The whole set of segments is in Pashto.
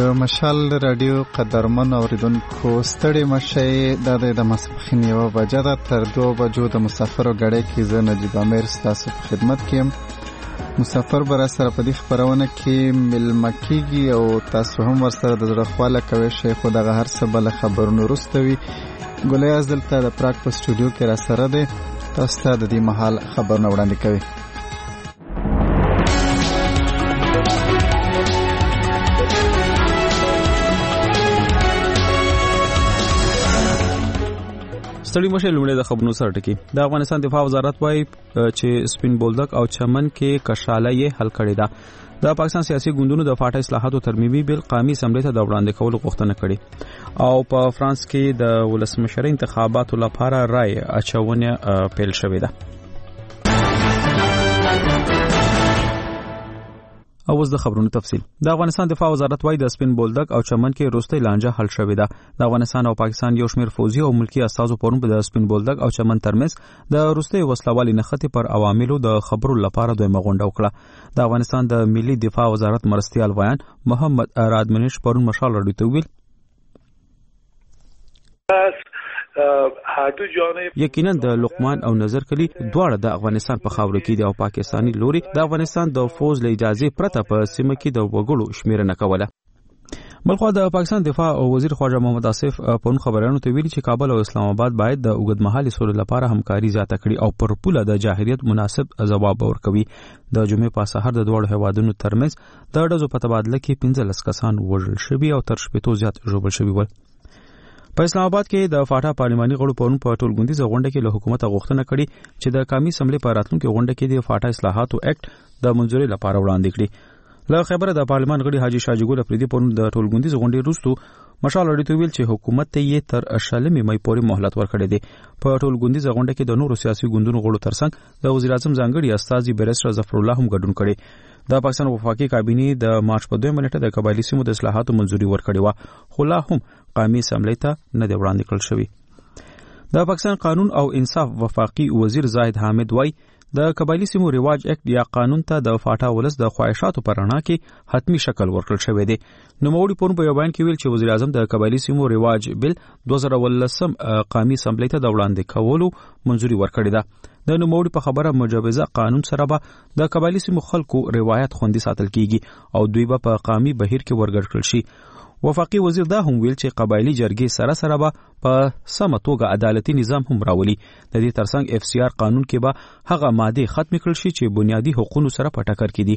مشال رادیو قدرمن اوریدونکو ستړي مشئ د ماسپښین 1 بجه ده. تر 2 بجو د مسافرو ګړۍ کې زه نجیب امیر ستاسو په خدمت کې یم. مسافر به راسره په دې خپرونه کې مېلمه کېږي او تاسو هم ورسره د زړه خواله کوئ شئ، خو دغه هر څه به له خبرونو وروسته وي. ګولیاز دلته د پراګ په سټوډیو کې راسره دی، تاسو ته د دې مهال خبرونه وړاندې کوي. ستړي مشه لومړی د خبرونو سره ټکی. د افغانستان دفاع وزارت وايي چې سپین بولدک او چمن کې کشاله یې حل کړې ده. د پاکستان سیاسي ګوندونو د فاټا اصلاحاتو ترمیمي بل قومي اسمبلی ته د وړاندې کولو غوښتنه کړې او په فرانس کې د ولسمشر انتخاباتو لپاره رای اچونه پیل شوې ده. اوس د خبرونو تفصیل. د افغانستان دفاع وزارت وايي د سپین بولدک او چمن کې وروستۍ لانجه حل شوې ده. د افغانستان او پاکستان یو شمېر فوزي او ملکی اساسو پرون په سپین بولدک او چمن ترمنځ د وروستۍ وسلوالي نښتې پر عواملو د خبرو لپاره دویمه غونډه وکړه. د افغانستان د ملي دفاع وزارت مرستیال ویان محمد رادمنش پرون مشال راډیو ته ویل یقینا د لقمان او نظر کلی دواړه د افغانستان په خاوره کې دي او پاکستاني لوري د افغانستان د فوز له اجازه پرته په سیمه کې د وګړو شمیرنه کوله. بلخو د پاکستان دفاع وزیر خواجه محمد آصف په خبرانو ته ویلي چې کابل او اسلام آباد باید د اوږدمهالي سولې لپاره همکاري زیاته کړي او پر پوله د جاهلیت مناسب ځواب ورکوي. د جمعې په سحر د دوړو هوادونو ترمنځ د ډزو په تبادله کې 15 کسان وژل شوي او تر 80 زیات ژوبل شوي ول. په اسلام آباد کې د فاټا پارلماني غړو په ټولګوندیزه غونډه کې له حکومت غوښتنه کړې چې د قومي اسمبلی په راتلونکي غونډه کې د فاټا اصلاحاتو اکټ د منځوري لپاره وړاندې کړي. له خبره د پارلمان غړي حاجی شاجګل افریدي په د ټولګوندیزه غونډې وروسته مشال اړیته ویل چې حکومت ته یې تر 20 مې پورې مهلت ورکړی دی. په ټولګوندیزه غونډه کې د نورو سیاسي ګوندونو غړو ترڅنګ د وزیر اعظم ځانګړي استاذي بیرسټر ظفر الله هم ګډون کړي. د پاکستان وفاقي کابینې د مارچ په 2 نیټه د قبایلی سیمو د اصلاحاتو منځوري ورکړې و، خو لا هم قومي اسمبلی ته نه دی وړاندې کړل شوی. د پاکستان قانون او انصاف وفاقي وزیر زاهد حامد وای د قبایلی سیمو ریواج اکټ یا قانون ته د فاټا ولس د خواهشاتو پر رڼا کې حتمی شکل ورکړل شوی دی. نوموړي په بیان کې ویل چې وزیر اعظم د قبایلی سیمو ریواج بل 2013 قومي اسمبلی ته د وړاندې کولو منځوري ورکړی ده. د نوموړي په خبره مجوزه قانون سره به د قبایلی سیمو خلکو روایت خوندي ساتل کیږي او دوی به په قومي بهیر کې ورګډ کړل شي. وفاقي وزیر دا هم ویل چې قبایلی جرګې سره به په سمه توګه عدالتي نظام هم راولي. د دې ترڅنګ اف سی آر قانون کې به هغه ماده ختم کړل شي چې بنیادی حقوقو سره په ټکر کې دي.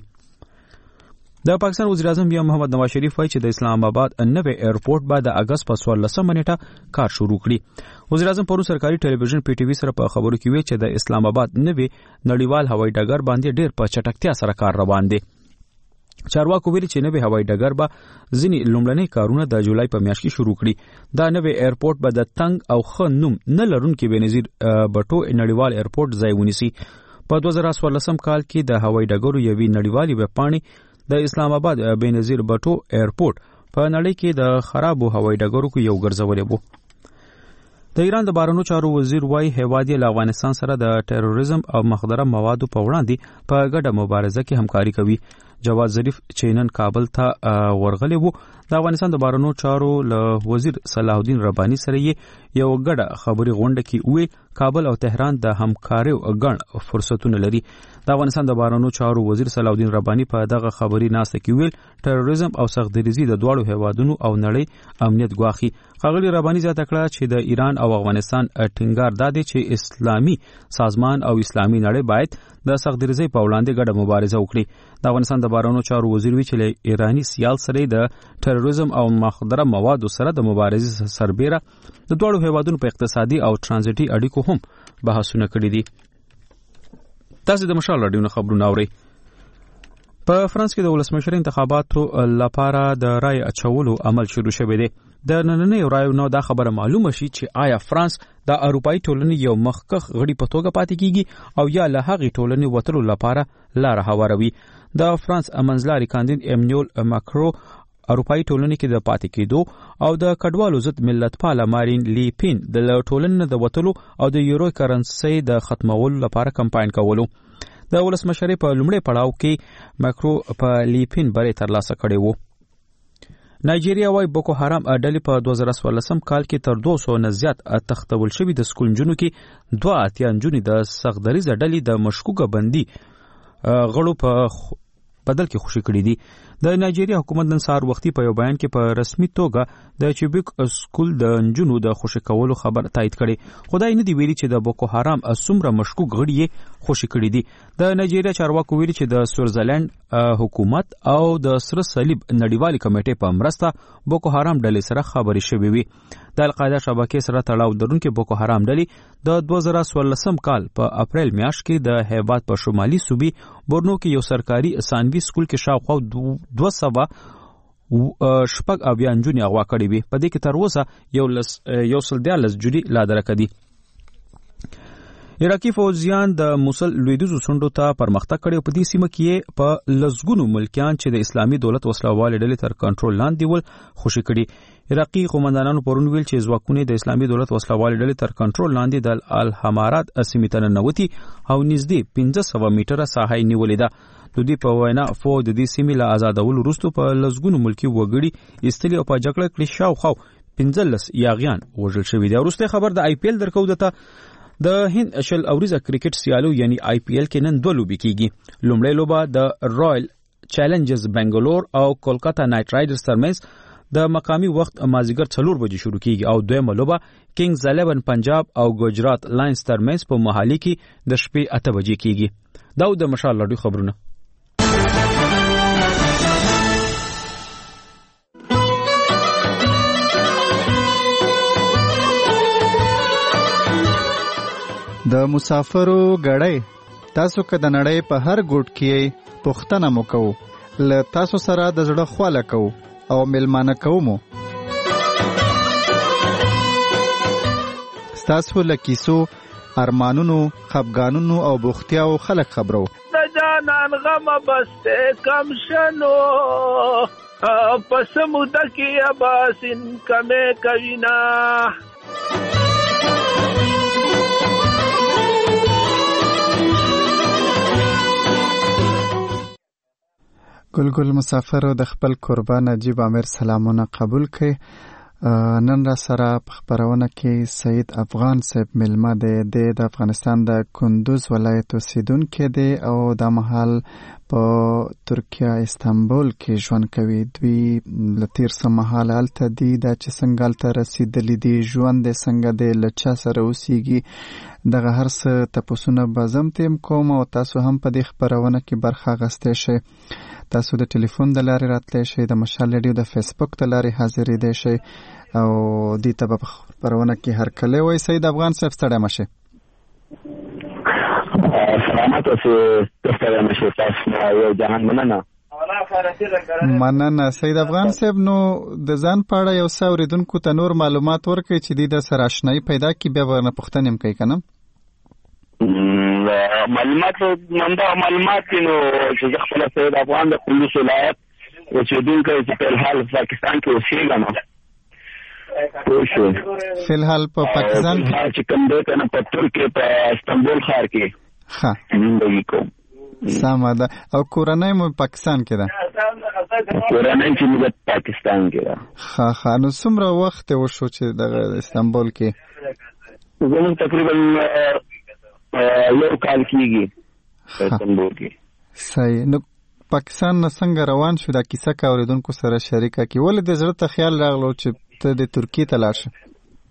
د پاکستان وزیر اعظم بیا محمد نواز شریف وایي چې د اسلام آباد نوې ایرپورټ به د اگست په 14 نیټه کار شروع کړي. وزیر اعظم پرون سرکاري ټلویزیون پی ټی وی سره په خبرو کې ویل چې د اسلام آباد نوې نړیوال هوایي ډګر باندې ډېر په چټکتیا سره کار روان دی. چارواکو ویلي چې نوې هوایي ډګر به ځینې لومړني کارونه د جولای په میاشت کې شروع کړي. دا نوې ایرپورټ به د تنګ او ښه نوم نه لرونکي بېنظیر بټو نړیوال ایرپورټ ځای ونیسي. په 2014 کال کې د هوایي ډګرو یوې نړیوالې ویبپاڼې د اسلام آباد بېنظیر بټو ایرپورټ په نړۍ کې د خرابو هوایي ډګرو کې یو ګرځولې وو. د ایران د بهرنیو چارو وزیر وايي هیواد یې له افغانستان سره د ټیرریزم او مخدره موادو په وړاندې په ګډه مبارزه کې همکاري کوي. جواد ظریف چې نن کابل ته ورغلی وو د افغانستان د بهرنیو چارو له وزیر صلاح الدین رباني سره یې یو ګډه خبري غونډه کې وی کابل او تهران د همکارۍ ګڼ فرصتونه لري. د افغانستان د بهرنیو چارو وزیر صلاح الدین رباني په دغه خبري ناسته کې ویل ټیرریزم او سختدریزي د دواړو هیوادونو او نړۍ امنیت ګواخي. ښاغلي رباني زیاته کړه چې د ایران او افغانستان ټینګار دادی چې اسلامي سازمان او اسلامي نړۍ باید د سختدریزي په وړاندې ګډه مبارزه وکړي. د افغانستان د بهرنیو چارو وزیر وی چې ایرانی سیال سره د ټیرریزم او مخدره موادو سره د مبارزې سربېره د دوړو هیوادونو په اقتصادي او ترانزیټي اړیکو هم بحثونه کړي دي. تاسو د مشال راډیو خبرونه اورئ. په فرانس کې د ولسمشر انتخاباتو لپاره د رای اچولو عمل شروع شوی دی. د نننۍ رایو نو دا خبره معلومه شي چې آیا فرانس د اروپאי ټولنې یو مخکښ غړي په توګه پاتې کیږي او یا له هغې ټولنې وتلو لپاره لار هواروي. د فرانس منځلاري کاندید ایمانوئل ماکرو اروپאי ټولنې کې د پاتې کېدو او د کډوالو ضد ملتپاله مارین لی پین د ټولنې د وتلو او د یورو کرنسي د ختمولو لپاره کمپاین کولو. د ولسمشرۍ په لومړي پړاو کې ماکرو په لی پین بری ترلاسه کړی وو. نایجیریا وايي بوکو حرام ډلې په 2014 کال کې تر 200 نه زیات تختول شوي د سکول نجونو کې 2 نجونې د سختدریزه ډلې د مشکوکه بندي غړو په بدل کې خوشي کړي دي. د نایجیریا حکومت نن سهار وختي په یو بیان کې په رسمي توګه د چیبیک سکول د نجونو د خوشي کولو خبر تایید کړي. خدای نه دی ویلي چې د بوکو حرام څومره مشکوک غړي یې خوشي کړي دي. د نایجیریا چارواکو ویلي چې د سویټزرلند حکومت او د سره صلیب نړیوالې کمیټې په مرسته بوکو حرام ډلې سره خبرې شوې وي. د القاعده شبکې سره تړاو لرونکي بوکو حرام ډلې د 2014 کال په اپریل میاشت کې د هیواد په شمالي صوبې بورنو کې یو سرکاري ثانوي سکول کې شاوخوا 200 شپږ اویا نجونې اغوا کړې وي. په دې کې تر اوسه 114 جوړې لا درکه دي. عراقي فوجیان د موصل لویدیځو څنډو ته پرمختګ کړی. په دې سیمه کې په لزګونو ملکیان چې د اسلامي دولت وسلوال ډلې تر کنټرول لاندې ول خوشي کړي. عراقي قومندانانو پرون ویل چې ځواکونه د اسلامي دولت وسلوال ډلې تر کنټرول لاندې د الحمارات سیمې ته ننوتي او نږدې 1500 میټره ساحه نیولې ده. د دې په وینا فوج د دې سیمې له آزادولو وروسته په لزګونو ملکی وګړي استلی او په جګړه کې شاوخوا 15 یاغیان وژل شوي دي. وروسته خبر د IPL درکو دته د هند اشل اوریزه کرکټ سیالو یعنی IPL کې نن 2 لوبې کیږي. لومړی لوبه د رائل چیلنجرز بنگلور او کولکاتا نایټ رایډرز ترمنځ د مقامی وخت مازیګر 4 بجې شروع کیږي او دویمه لوبه کینګز 11 پنجاب او ګجرات لاینز ترمنځ په محلي کې د شپې 8 بجې کیږي. دا د مشال لړۍ خبرونه. د مسافرو غړې تاسو که د نړۍ په هر ګوټ کې پوښتنه مو کوو له تاسو سره د زړه خواله کوو او ملمانه کوو ستاسو له کیسو ارمانونو خفګانونو او بوختیاو خلک خبرو د جانان غم بسته کم شنو پس موده کې اباسین کمه کوینا ګل مسافر د خپل قربان نجیب عامر سلامونه قبول کړئ. نن را سره په خبرونه کې سید افغان صاحب ملما د افغانستان د کندوز ولایت اوسیدونکی دی او د مهال په ترکیه استانبول کې ژوند کوي. دوی له تیر څه مهاله هلته دي. دا چې څنګه هلته رسېدلي دي ژوند یې څنګه دی له چا سره اوسیږي دغه هر څه تپوسونه به زه هم تیم کوم او تاسو هم په دې خپرونه کې برخه اخیستی شئ. تاسو د ټلیفون د لارې راتلی شئ د مشال ریډیو د فیسبوک د لارې حاضرېدی شئ او دې ته به په خپرونه کې هرکلی وایي. سید افغان صاحب ستړی مه شئ. سلامت اوسئ ستړی مه شئ. تاسو یو جهان مننه. سید افغان صاحب نو د ځان په اړه یو څه اورېدونکو ته نور معلومات ورکړئ چې دوی د سره اشنایي پیدا کړي بیا به ورنه پوښتنې هم کوي که نه؟ معلومات کې نو چې زه خپله سید افغان د کندوز ولایت اوسېدونکی چې په الحال پاکستان کې اوسېږم پوه شوې. فی الحال په پاکستان کې چې کوم دی که نه په ترکیې په استانبول ښار کې زندګي کوم. سمه ده. او کورنۍ مو پاکستان کې ده؟ کورنۍ چې موږ پاکستان کې ده. ښه نو څومره وخت وشو چې دغه استانبول کې؟ زموږ تقریبا یو کال کېږي په استانبول کې. صحیح. نو پاکستان نه څنګه روان شو دا کیسه که اورېدونکو سره شریکه کړي؟ ولې د زړه ته خیال راغلو چې ته د ترکیې ته لاړ شې؟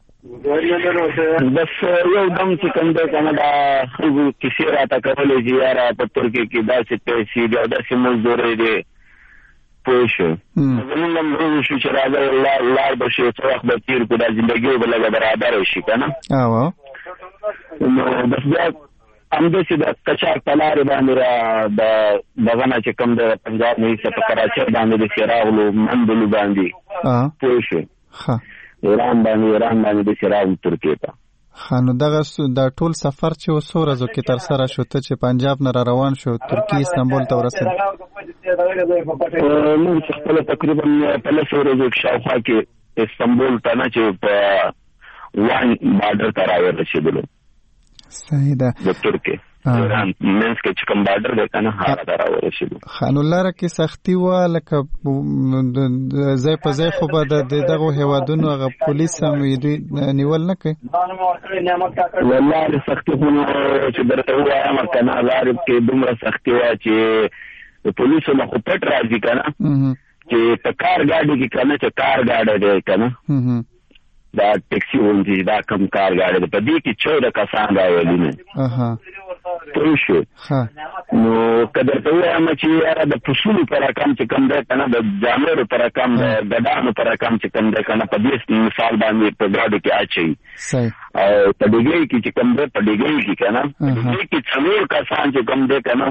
بس یو دم چې کوم دی که نه دا خلکو کیسې راته کولې چې یاره په ترکیې کې داسې پیسې دي او داسې مزدورۍ دی پوه شو. زمونږ هم روز شو چې راځه لار به شي څه وخت به تېر کړو دا زندګي به لږه برابره شي که نه. نو بس بیا همداسې د قچاق په لارې باندې د دغه نه چې کوم د پنجاب نه ایسته په کراچۍ باندې داسې راغلو منډلو باندې پوه شو ایران باندې داسې راغلو ترکیې ته. نو دغه دا ټول سفر چې و څو ورځو کې ترسره شو ته چې پنجاب نه را روان شو ترکیې استانبول ته ورسېد؟ موږ چې خپله تقریبا په 10 ورځو کې شاوخوا کې استانبول ته نه چې په وان بارډر ته راورسېدلو. صحیح ده. د ترکیې ایران منځ کې چې کوم بارډر دی کنه هغه ته راورسېدو. خان الله را کې سختي وه لکه ځای په ځای خو به د دغو هیوادونو هغه پولیس هم دوی نیول نه کوي؟ والله سختي خو چې درته ووایم کنه غارب کې دومره سختي وه چې د پولیسو نه خو پټ راځي کنه چې په کار ګاډي کې کنه چې کار ګاډی دی کنه دا ټیکسي ونځي دا کم کار ګاډی دی په دې کې 14 کسان راولي نه پوه شو. نو که درته ووایم چې یاره د پسونو په رقم چې کم دی کنه د جانورو په رقم د ګډانو په رقم چې کم دی کنه په دې مثال باندې په ګاډو کې اچوي او په ډیګۍ کې چې کم دی په ډیګۍ کې کنه په ډیګۍ کې 4 کسان چې کم دی کنه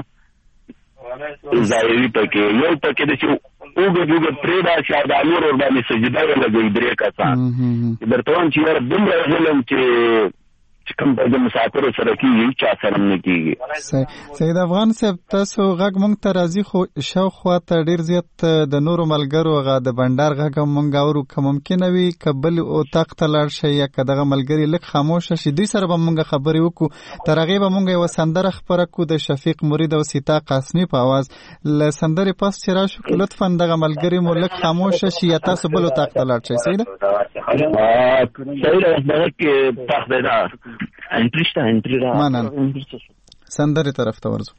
ظاهري پکې یو پکې د چې اوګه پرېدا چې د امیر ور باندې سجده ولګوي 3 کسان درته وایم چې یاره دومره ظلم چې کوم د مسافر سره کېږي چا سره نه کېږي. سید افغان صاحب تاسو غږ مونږ ته راځي خو شاوخوا ته ډېر زیات د نورو ملګرو هغه د بنډار غږ هم مونږ اورو که ممکنه وي که بل اتاق ته لاړ شئ یا که دغه ملګري لږ خاموشه شي دوی سره به مونږ خبرې وکړو. تر هغې به مونږ یوه سندره خپره کړو د شفیق مرید او سیتا قاسمي په اواز. له سندرې پس چې راشو که لطفا دغه ملګري مو لږ خاموشه شي یا تاسو بل اتاق ته لاړ شئ. صحیح ده؟ انټری را سندرې طرف ته ورځو.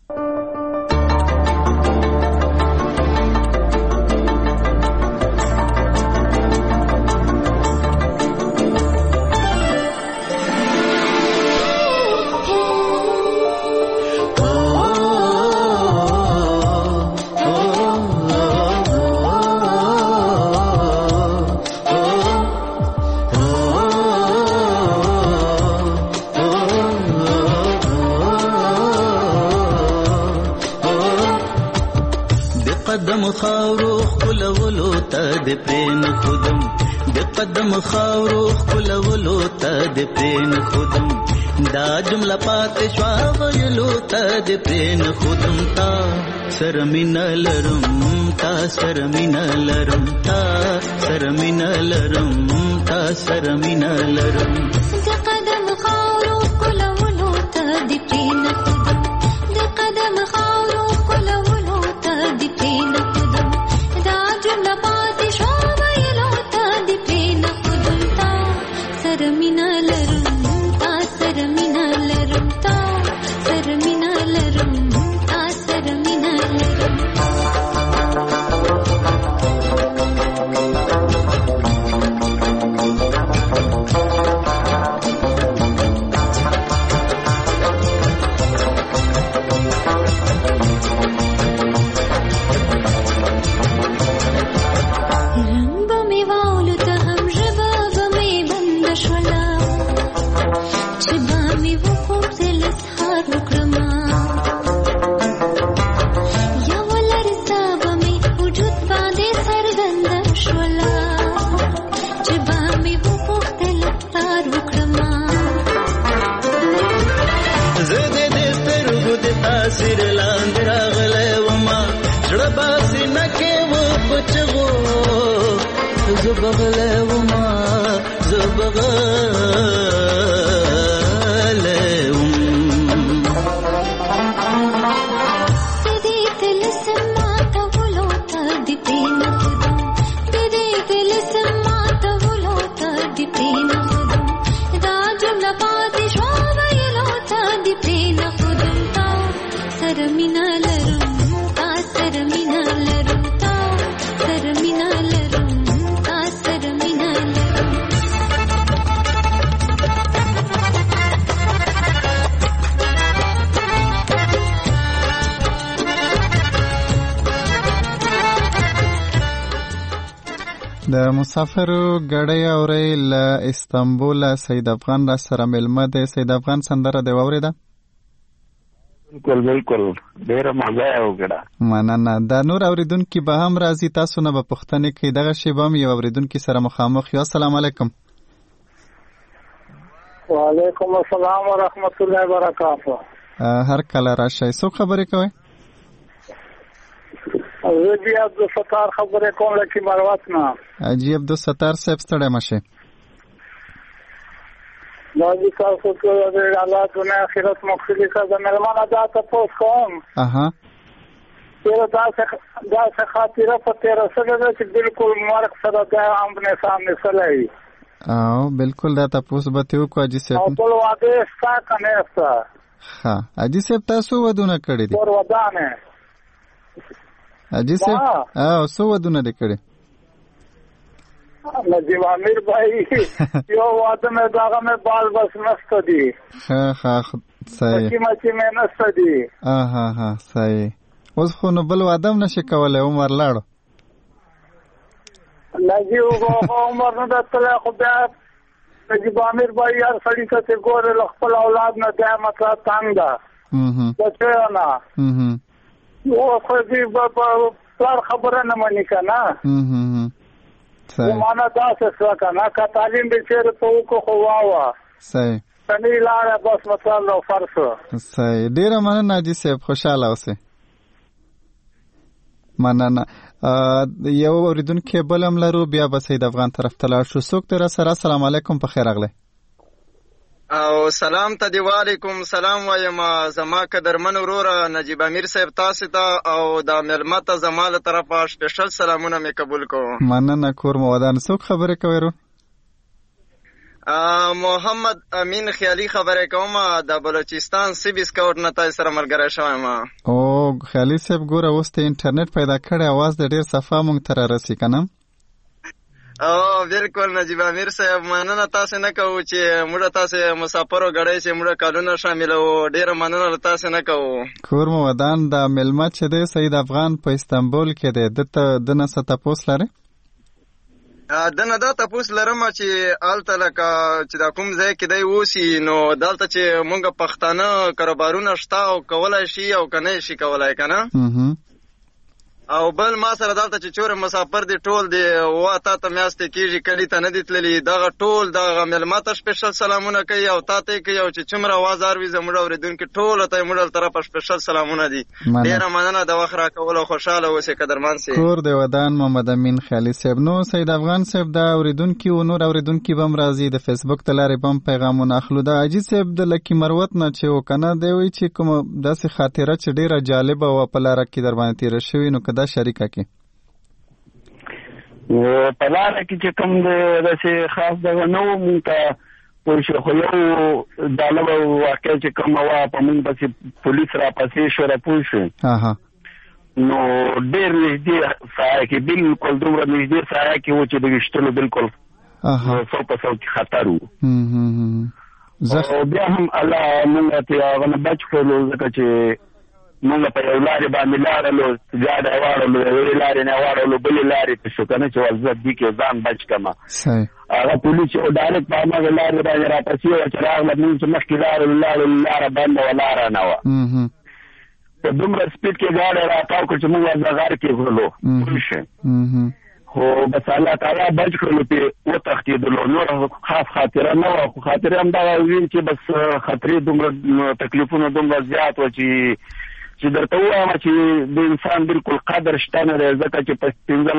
قدم خاورو خلولو تا د پرین خودم د قدم خاورو خلولو تا د پرین خودم دا جمله پات شوا ویلو تا د پرین خودم تا سرمینه لرم تا سرمینه لرم تا سرمینه لرم تا سرمینه لرم د قدم خاورو خلولو تا د پرین خودم د قدم خاورو خلولو تا د پرین خودم دا جمله پات شوا ویلو تا د پرین خودم تا سرمینه لرم تا سرمینه لرم تا سرمینه لرم تا سرمینه لرم. د مسافرو ګړی اوري له استانبول سید افغان را سره ملمه ده. سید افغان سندره دی واورېده؟ بالکل ډېره مزه یې وکړه. مننه. دا نور اورېدونکي به هم راځي، تاسو نه به پوښتنې کوي. دغه شی به هم یو اورېدونکي سره مخامخ یو. السلام علیکم. وعلیکم السلام ورحمت الله وبرکاته. هر کله راشئ. څوک خبرې کوئ؟ جی عبدالستار خبرې کوم لکه مروت نه. جی عبدالستار صاحب ستړی مشه. داجی تاسو ته د الله دنیا آخرت مخلص د ملمانه دا تاسو کوم دا څه خاطره په تیر سره ده چې بالکل مرګ سره د امنه سامنے سلای او بالکل دا تاسو به تیو کو اجي سه او ټول واده ستا کنه استا ها اجي سه تاسو ودونه کړی دي ور ودانه اجي سه او سو ودونه دي کړی نجیب امیر بھائی یو واده مې داغه مې بال بس نست دي ها صحیح مچی مې نست دي ها صحیح اوس خو نو بل وادم نشي کولای عمر لاړو نجیب عمر نه دتله خو بیا نجیب امیر بھائی هر سړی ته ګور خپل اولاد نه دا مطلب تنگ ده څه نه او خو دې په خبره نه مانی کنه زمانه داسې څه کنه که تعلیم به چیرې په وکړو خو واوه صحیح سنی لاره بس مطلب نو فرض صحیح ډېره مننه ناجي صاحب خوشحاله اوسئ مننه یو اوریدونکی بل هم لرو بیا به سید افغان طرف ته لاړ شو څوک دی راسره السلام علیکم په خیر راغلی او سلام ته دی وعلیکم سلام وایم زما قدرمن وروره نجیب امیر صاحب تاسو ته او د ملمه ته زما له طرفه سپیشل سلامونه مې قبول کوم مننه کور مو ودان څوک خبرې کوي ورو محمد امین خیالي خبرې کوم د بلوچستان سیبی سکاوټ نه تاسو سره ملګری شوم او خیالي صاحب ګوره اوس ته انټرنیټ پیدا کړی اواز د ډیر صفه مونږ تر رسي کنه او بالکل نجیب امیر صاحب مننه تاسو نه کوو چې موږ تاسو مسافرو غړی چې موږ کالونه شاملو ډیر مننه تاسو نه کوو کور مو ودان د ملمت چې د سید افغان په استنبول کې د نسه تاسو لري دنه دا تاسو لرم چې آلته لکه چې دا کوم ځای کې دی اوسي نو دلته چې مونږ پښتانه کاروبارونه شته او کولای شي او کنه شي کولای کنه او بل ما سره دلته چې چور مسافر دي ټول دي واته ته میاسته کیږي کلی ته نه دي تللی دا ټول دا ملمت سپیشل سلامونه کوي او تاته کوي او چې څومره आवाज اروي زموږ اوریدونکو ټول ته موږ طرف سپیشل سلامونه دي ډیر مننه د وخت را کول او خوشاله اوسې قدرمان سي کور دی ودان محمد امین خیالي صاحب نو سید افغان صاحب دا اوریدونکو او نور اوریدونکو بم راځي د فیسبوک تلاري بم پیغامونه اخلو دا اجي صاحب د لکی مروت نه چې وکنه دی وی چې کوم داسې خاطره چې ډیره جالب او په لار کې در باندې تیر شوی نو دا شریکه کې په لاره کې چې کوم داسې خاص دغه نو مونږ ته پوه خو یو دا له واقع چې کوم وا په مونږ پسې پولیس را پسې شو را پوه شو نو ډېر نږدې سایه کې بالکل دومره نږدې سایه کې و چې د ویشتلو بالکل 100% خطر و او بیا هم الله مونږ ته هغه نه بچ کړلو ځکه چې مونږ په یو لارې باندې لاړلو ګاډی واړلو یوې لارې نه واړلو بلې لارې ته شو که نه چې وضعیت دي کې ځان بچ کړم هغه پولیس چې ډایرکټ په هماغې لارې باندې راپسې وه چې راغله مونږ چې مخکې لاړلو لاره بنده وه لاره نه وه په دومره سپیډ کې ګاډی راتاو کړو چې مونږ ورته غر کې کړلو پوه شئ خو بس الله تعالی بچ کړلو پرې وتښتېدلو نور خاص خاطره نه وه خو خاطرې همدغه وي چې بس خطرې دومره تکلیفونه دومره زیات وه چې درته ووایم چې د انسان بالکل قدر شته نه دی ځکه چې په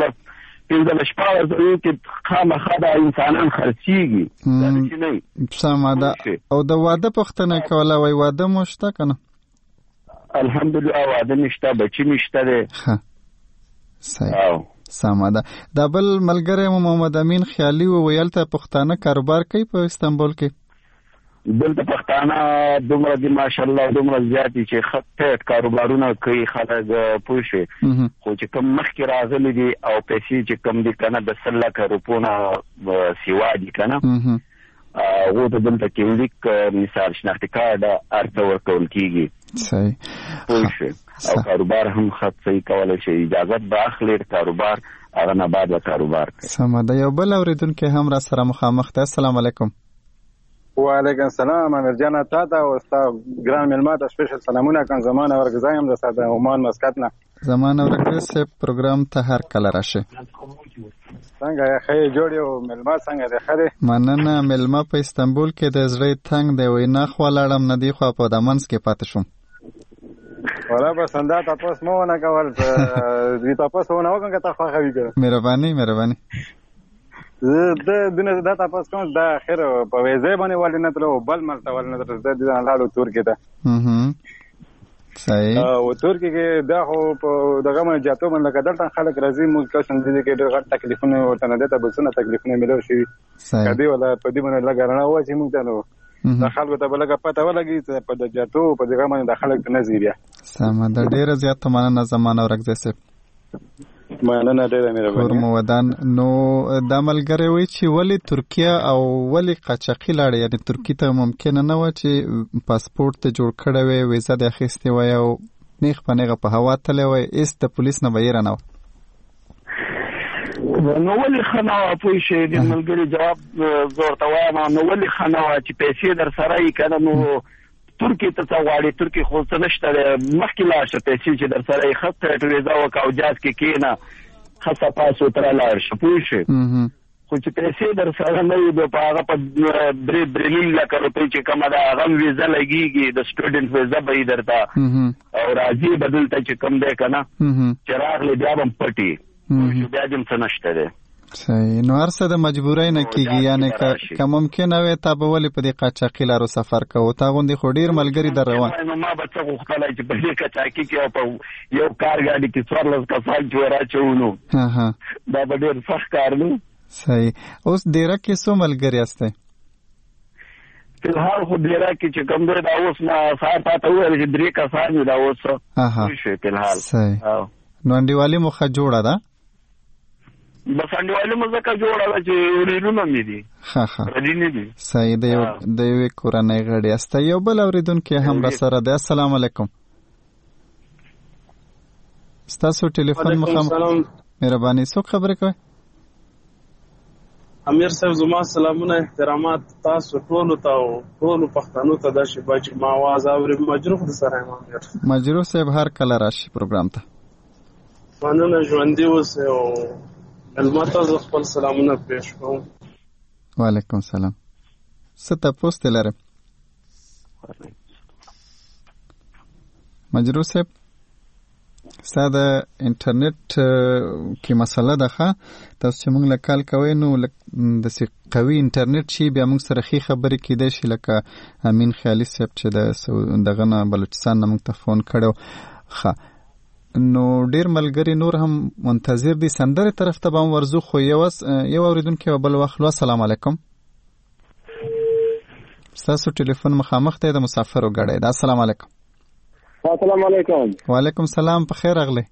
15 شپاړس ځایونو کې خامخا دا انسانان خرڅېږي داسې نه وي سمه ده او د واده پوښتنه کوله وایي واده مو شته که نه الحمدلله واده مې شته بچي مې شته دی صحیح سمه ده دا بل ملګری مو محمد امین خیالي وویل ته پښتانه کاروبار کوي په استنبول کې دلته پښتانه دومره دي ماشاءالله دومره زیات دي چې خطیت کاروبارونه کوي خلک پوه شي خو چې کوم مخکې راغلي دي او پیسې چې کوم دي که نه د 100 لکه روپو نه سیوا دي که نه هغو ته دلته کلیک مثال شناختي کارډ هر څه ورکول کېږي صحیح پوه شي او کاروبار هم خط صحیح کولی شي اجازت به اخلي کاروبار هغه نه بعد به کاروبار کوي سمه ده یو بل اورېدونکی هم را سره مخامخ دی السلام علیکم وعلیکم السلام امیر جان تا ته او ستا ګران مېلمه ته سپیشل سلامونه کوم زمانه ورګزایم د ساده عمان مسقط نه زمانه ورګز پروګرام ته هر کله راشه څنګه خې جوړ یو مېلمه څنګه ده خره مننه مېلمه په استنبول کې د زړه تنگ دی وای نه خو لاړم نه دی خو په دمنس کې پاتې شوم ولا بس انده تاسو مو نه کول دوی تاسو نه وکړه ته خو خوي ګره مهرباني دنه دا تاسو کوم دا خیر په ویزه باندې ولې نه تلو بل مرته ولې نه تر د لاړو ترکیه ته صحیح او ترکیه کې دا خو په دغه باندې جاتو باندې کډل خلک راځي موږ کوم دي کې ډېر غټ تکلیفونه ورته نه دته بسونه تکلیفونه ملو شي کدی ولا په دې باندې لګارنه و چې موږ ته نو د خلکو ته بلګه پته ولګي په د جاتو په دغه باندې د خلک ته نزي بیا سم د ډېر زیات مننه زمانه ورګزه سه مننه ډېره مهرباني کورم ودان نو د ملګری وی چې ولی ترکیه او ولی قاچاقي لاړ یعنی ترکیه ته ممکن نه و چې پاسپورت ته جوړ کړی وي ویزه د اخیستې وي او نیغ په نیغه په هوا تللی وي ایس د پولیس نه بهیره نه نو ولی خنه پوه شي د ملګري جواب زور ته وایم نو ولی خنه چې پیسې در سره یې کنه نو ترکیه ته غواړي ترکیه خو څه نشته مخکې لاړ شه پیسې چې در سره یې خط ویزا وکاو جاز کې کېنه خاصه پاسو تر لاړ شه پوه شي خو چې پیسې در سره نه وي په هغه په برلین لکه روپۍ چې کومه ده هغه ویزا لګېږي د سټوډنټ ویزا به یې درته او راځي به دلته چې کوم دی که نه چې راغلی بیا به هم پټي بیا دې هم څه نشته دی صحیح نو هر څه د مجبورۍ نه کېږي یعنې که ممکنه وي تا به ولې په دې قاچاقي لارو سفر کوو تا غوندې خو ډېر ملګري در روان نو ما به څه غوښتلی چې په دې قاچاقي کې او په یو کار ګاډي کې 14 کسان چې وراچوو نو دا به ډېر سخت کار نو صحیح اوس ډېره کې څو ملګري استی فلحال خو ډېره کې چې کوم دی دا اوس ما سهار تا ته وویل چې 3 کسان دي دا اوس شوي فلحال صحیح نو انډیوالي موخه جوړه ده بس انډیوالي مو ځکه جوړه ده چې ریلونه مې دي ردي نه دي صحیح د یوې کورنۍ غړي یاست یو بل اورېدونکی هم راسره دی السلام علیکم ستاسو ټلیفون مخامخ مهرباني څوک خبرې کوي امیر صاحب زما سلامونه احترامات تاسو ټولو ته او ټولو پښتنو ته د شپه چې ما आवाज اوري مجروح د سره امام مجروح صاحب هر کله راشي پروګرام ته مننه ژوندي اوسئ او الماته ز خپل سلامونه پېښ کوم وعلیکم السلام څه تاسو ته لرم مجروح صاحب ساده انټرنیټ کې مسله ده تاسو چې موږ له کال کوي نو د سي قوي انټرنیټ شي بیا موږ سره خې خبرې کېدای شي لکه امین خیالي صاحب چې دغه نه بلوچستان نه موږ ته فون کړو نو ډیر ملګری نور هم منتظر دي سندره طرف ته به ورزو خو یو اوریدونکو بل واخلو السلام علیکم تاسو ټلیفون مخامخ ته د مسافر وګړی دا السلام علیکم السلام علیکم وعلیکم السلام په خیر اغلی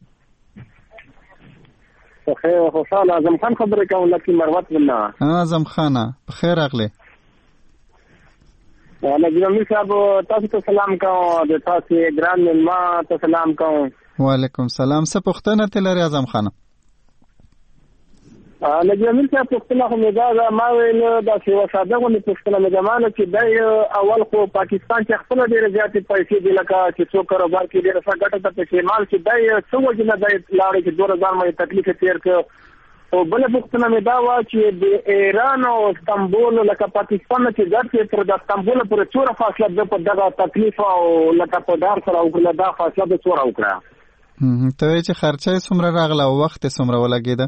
په خیر خوشاله اعظم خان خبرې کوم لکه مروت بالله اعظم خان په خیر اغلی نجیب امیر صاحب تاسو ته سلام کوم د تاسو ګران ملما ته سلام کوم وعلیکم السلام څه پوښتنه ته لري اعظم خان نجیب امیر صاحب پوښتنه خو مې دا ما ویل دا چې وساده غوښتنه پوښتنه مې زمانه چې د اول خو پاکستان چې خپل ډېر زیاتې پیسې دی لکه چې څو کاروبار کې ډېر څه ګټه ته استعمال چې دا څو وجنه د لاړې چې 2000 مې تکلیف تیر کړ او بل پوښتنه مې دا و چې د ایران او استانبول لکه پاکستان چې ځکه تر د استانبول پر څوره فاصله ده په دغه تکلیف او لکه په دار سره او دا فاصله د څوره وکړه ته چې خرچه څومره راغله او وخت څومره ولګیده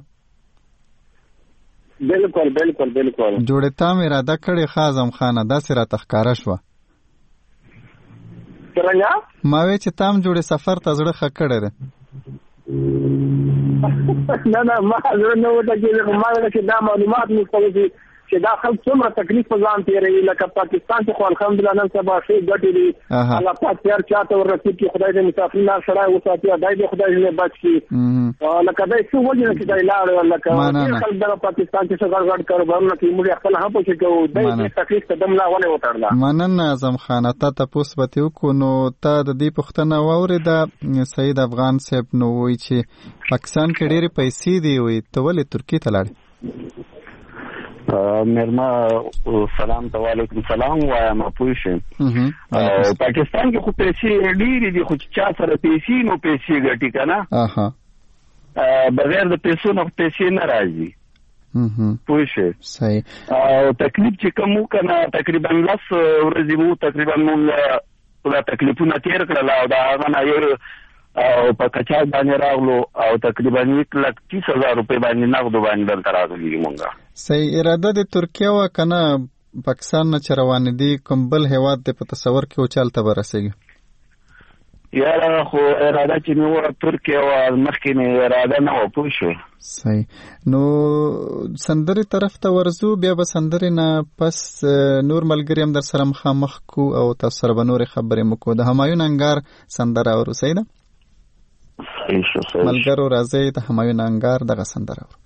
بالکل بالکل بالکل جوړه تام اراده کړې خازم خانه دا سره تخکاره شو څنګه ما وی چې تام جوړه سفر ته زړه خکړه ده نه ما زړه نو ته چې ما له کې دا معلومات مې کوي چې دا خلک څومره تکلیف ځان تیروي لکه پاکستان چې خو الحمدلله نن سبا شي ګټي دي الله پاک تیار چاته ورسېږي چې خدای دې مسافر نه سره وساتي دای دې خدای دې بچ کړي لکه دای څو وجه چې دای لاړ لکه خلک د پاکستان چې څنګه غړ کاروبارونه کوي موږ خپل هم پوښتنه کوو دای تکلیف ته دم لا ونه وټړل مننه اعظم خان ته تاسو به یو کو نو ته د دې پښتنه وورید سید افغان صاحب نو وی چې پاکستان کې ډېری پیسې دی وي ته ولې ترکیه ته لاړ مرما سلام ته وعلیکم السلام وایم پوښیم پاکستان کې خو پیسې ډېرې دي خو چا سره پیسې نو پیسې ګټي کنه بغیر د پیسو نه پیسې نه راځي پوښې صحیح او تکلیف چې کوم کنه تقریبا 10 ورځې وو تقریبا موږ دا تکلیفونه تیر کړل او دا هغه یو او په کچا باندې راغلو او تقریبا 1,30,000 روپۍ باندې نغد باندې دلته راغلي مونږه صحیح. اراده د ترکیه و کنه پاکستان نه چروان دي کوم بل هیواد د په تصور کې او چالت برسېږي؟ یاره خو اراده چې نو ترکیه و مخکې نه اراده نه و پوه شو. صحیح. نو سندرې طرف ته ورزو بیا به سندرې نه پس نور ملګری هم در سره مخامخ کو او تاسو سره به نورې خبرې مو کو. د همایون انګار سندره اورو. صحیح ده ملګرو راځئ د همایون انګار دغه سندره اورو.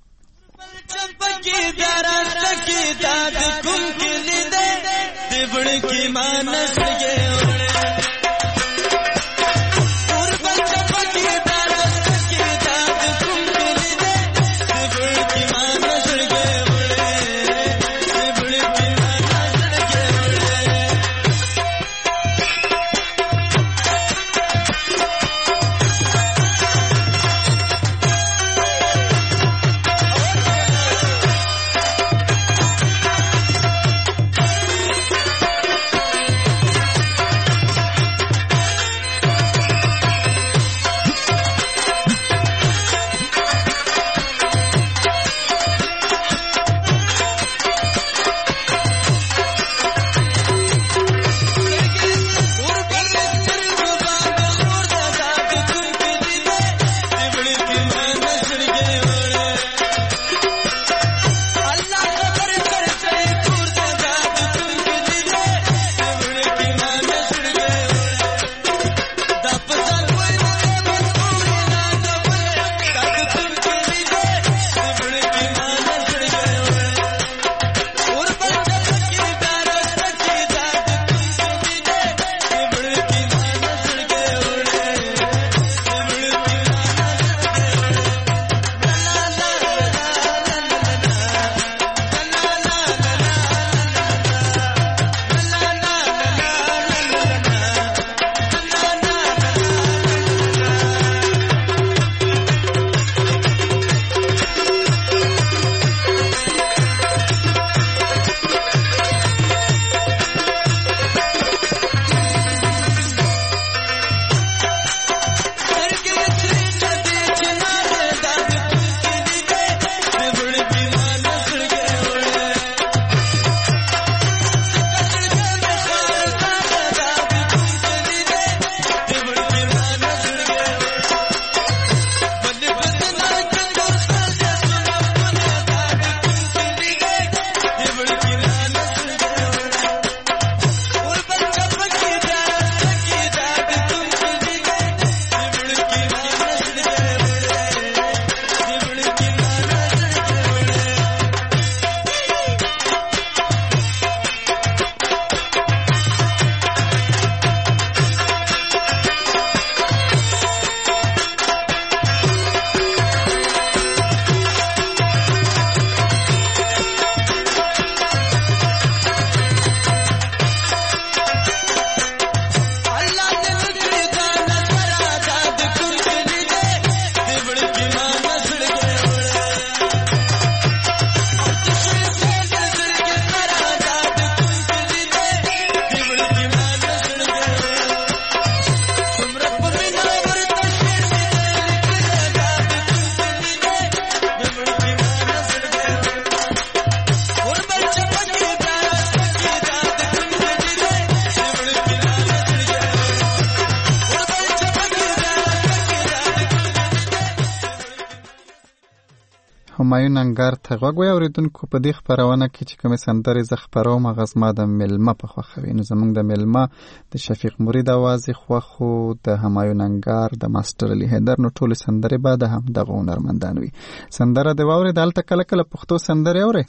همایون انګار ته غوږ وی اوریدونکو. په دې خپرونه کې چې کومې سندرې زه خپروم هغه زما د میلمه په خوښوي. نو زموږ د میلمه د شفیق مرید اواز یې خوښو، د همایون انګار، د ماسټر علي حیدر. نو ټولې سندرې به د همدغه هنرمندان وي. سندره دې واورېد؟ هلته کله کله پښتو سندرې اورې؟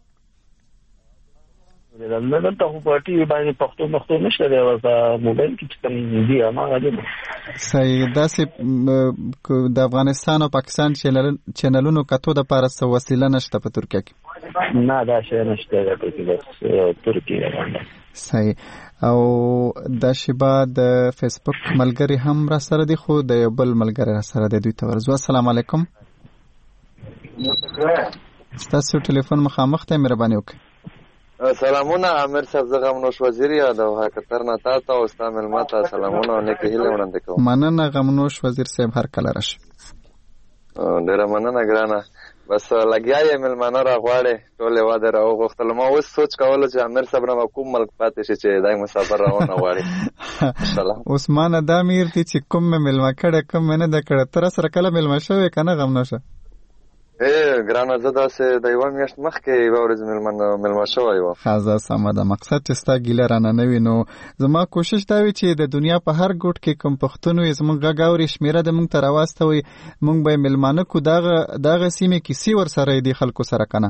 دلته خو په ټي وي باندې پښتو نشته دی، اوس موبایل کې چې کوم دي هماغه دی. صحیح. داسې د افغانستان او پاکستان چینلونو کتو دپاره څه وسیله نشته په ترکیه کې؟ نه دا شی نشته دی په کې، بس ترکیه باندې. صحیح. او دا شیبه د فیسبوک ملګري هم را سره دي، خو د یو بل ملګري را سره دی. دوی ته ورځو. السلام علیکم. ستاسو ټلیفون مخامخ ته مهرباني وکړئ. سلامونه امیر صاحب، زه غمنوش وزیر یاد او حقیقتر نه تاسو او ستا ملما ته سلامونه او نیکه هیله وړاندې کوم. مننه غمنوش وزیر صاحب، هر کله راشي. ډیره مننه ګرانه. بس لګیا یې مېلمانه راغواړي ټولې واده راوغوښتل. ما اوس سوچ کولو چې امیر صاحب نه کوم ملک پاتې شي چې دای مسافر راونه غواړي. عثمانه دا میر دي چې کوم مې مېلمه کړی کوم مې نه ده کړی. ته راسره کله مېلمه شوې که نه غم نشه؟ ګرانه زه داسې د یوه میاشت مخکې یوه ورځ مېلمه شوی وم. ښه سمه ده. مقصد چې ستا ګیله رانه نه وي. نو زما کوشش دا وي چې د دنیا په هر ګوټ کې کوم پښتون وي زموږ غږ اوري شمېره د موږ ته راواستوئ موږ به یې مېلمانه کړو. دغه سیمې کیسې ورسره یې دې خلکو سره که نه؟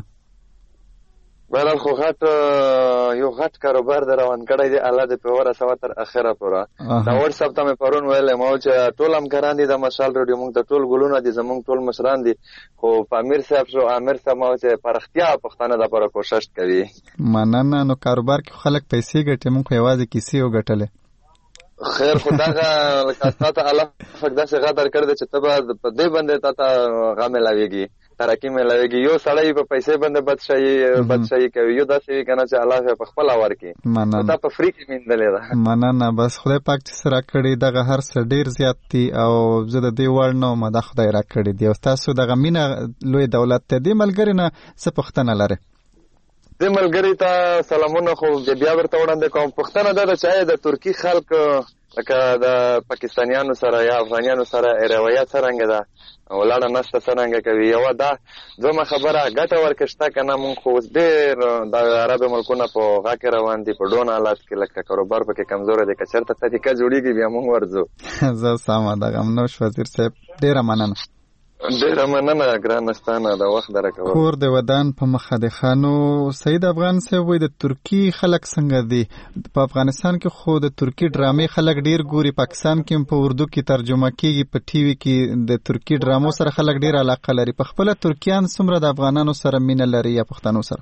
بهرحال خو یو غټ کاروبار د روان کړی دی. الله دې په ورسوه تر اخره پوره. دا وټساپ ته مې پرون ویلی ما چې ټول همکاران دي د مشال راډیو موږ ته ټول ګلونه دي زموږ ټول مشران دي خو په امیر صاحب شو امیر صاحب ما چې په رښتیا پښتانه دپاره کوشش کوي. مننه. نو کاروبار کې خلک پیسې ګټي موږ خو یوازې کیسې وګټلې. خیر خو دغه لکه تا ته الله فک داسې غږ درکړی دی چې ته به په دې باندې تا ته غم میلاویږي ترقي میلاویږي. یو سړی په پیسې باندې بدشایي کوي یو داسې وي که نه چې الله په خپله ورکړي. دا په فری کې میندلې ده. مننه. بس خدای پاک چې څه راکړي دغه هر څه ډېر زیات دي او زه د دې وړ نه وم دا خدای راکړي دي. او ستاسو دغه مینه لوی دولت دی. دې ملګري نه څه پوښتنه لرې؟ دې ملګري ته سلامونه خو بیا ورته وړاندې کوم. پوښتنه دا ده چې آیا د ترکي خلک لکه د پاکستانیانو سره یا افغانیانو سره رویه څرنګه ده ولاړه نشته څرنګه کوي؟ یوه دا دویمه خبره ګټه ورکه شته که نه؟ مونږ خو اوس ډېر د عربو ملکونه په غا کې روان دي په ډون حالات کې لکه کاروبار پکې کمزوری دی. که چېرته طریقه جوړېږي بیا مونږ ورځو. زه سمه ده. غمنوش وزیر صاحب ډېره مننه. ډېره مننه ګرانستانه د وخت درکول. کور د ودان په مخه دی. خانو سید افغان صاحب وایي د ترکي خلک څنګه دي؟ په افغانستان کې خو د ترکي ډرامې خلک ډېر ګوري. پاکستان کې هم په اردو کې ترجمه کېږي په ټي وي کې د ترکي ډرامو سره خلک ډېر علاقه لري. په خپله ترکیان څومره د افغانانو سره مینه لري یا پښتنو سره؟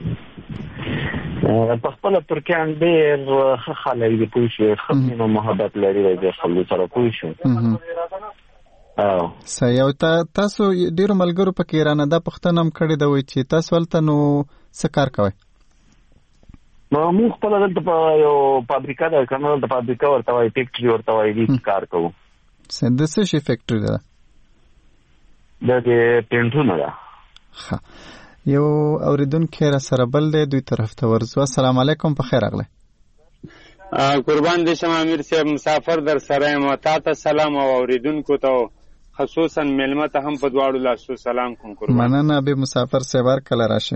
په خپله ترکیان ډېر ښه خلک دي پوه شوې. ښه مینه محبت لري د خلکو سره پوه شو. یو تاسو ډیرو ملګرو په کې رانه دا پوښتنه هم کړې ده وایي چې تاسو هلته نو څه کار کوئ؟ موږ خپله دلته په یو فابریکه ده که نه دلته فابریکه ورته وایي فیکټري ورته وایي دې کار کوو. د څه شي فیکټري ده؟ د پینټونه ده. ښه یو اورېدونکی را سره بل دی دوی طرف ته ورځو. السلام علیکم په خیر راغلی. قربان دې شم امیر صاحب مسافر در سره یم. تا ته سلام او اورېدونکو ته خصوصا مېلمه ته هم په دواړو لاسو سلام کوم. مننه به مسافر صاحب هر کله راشي.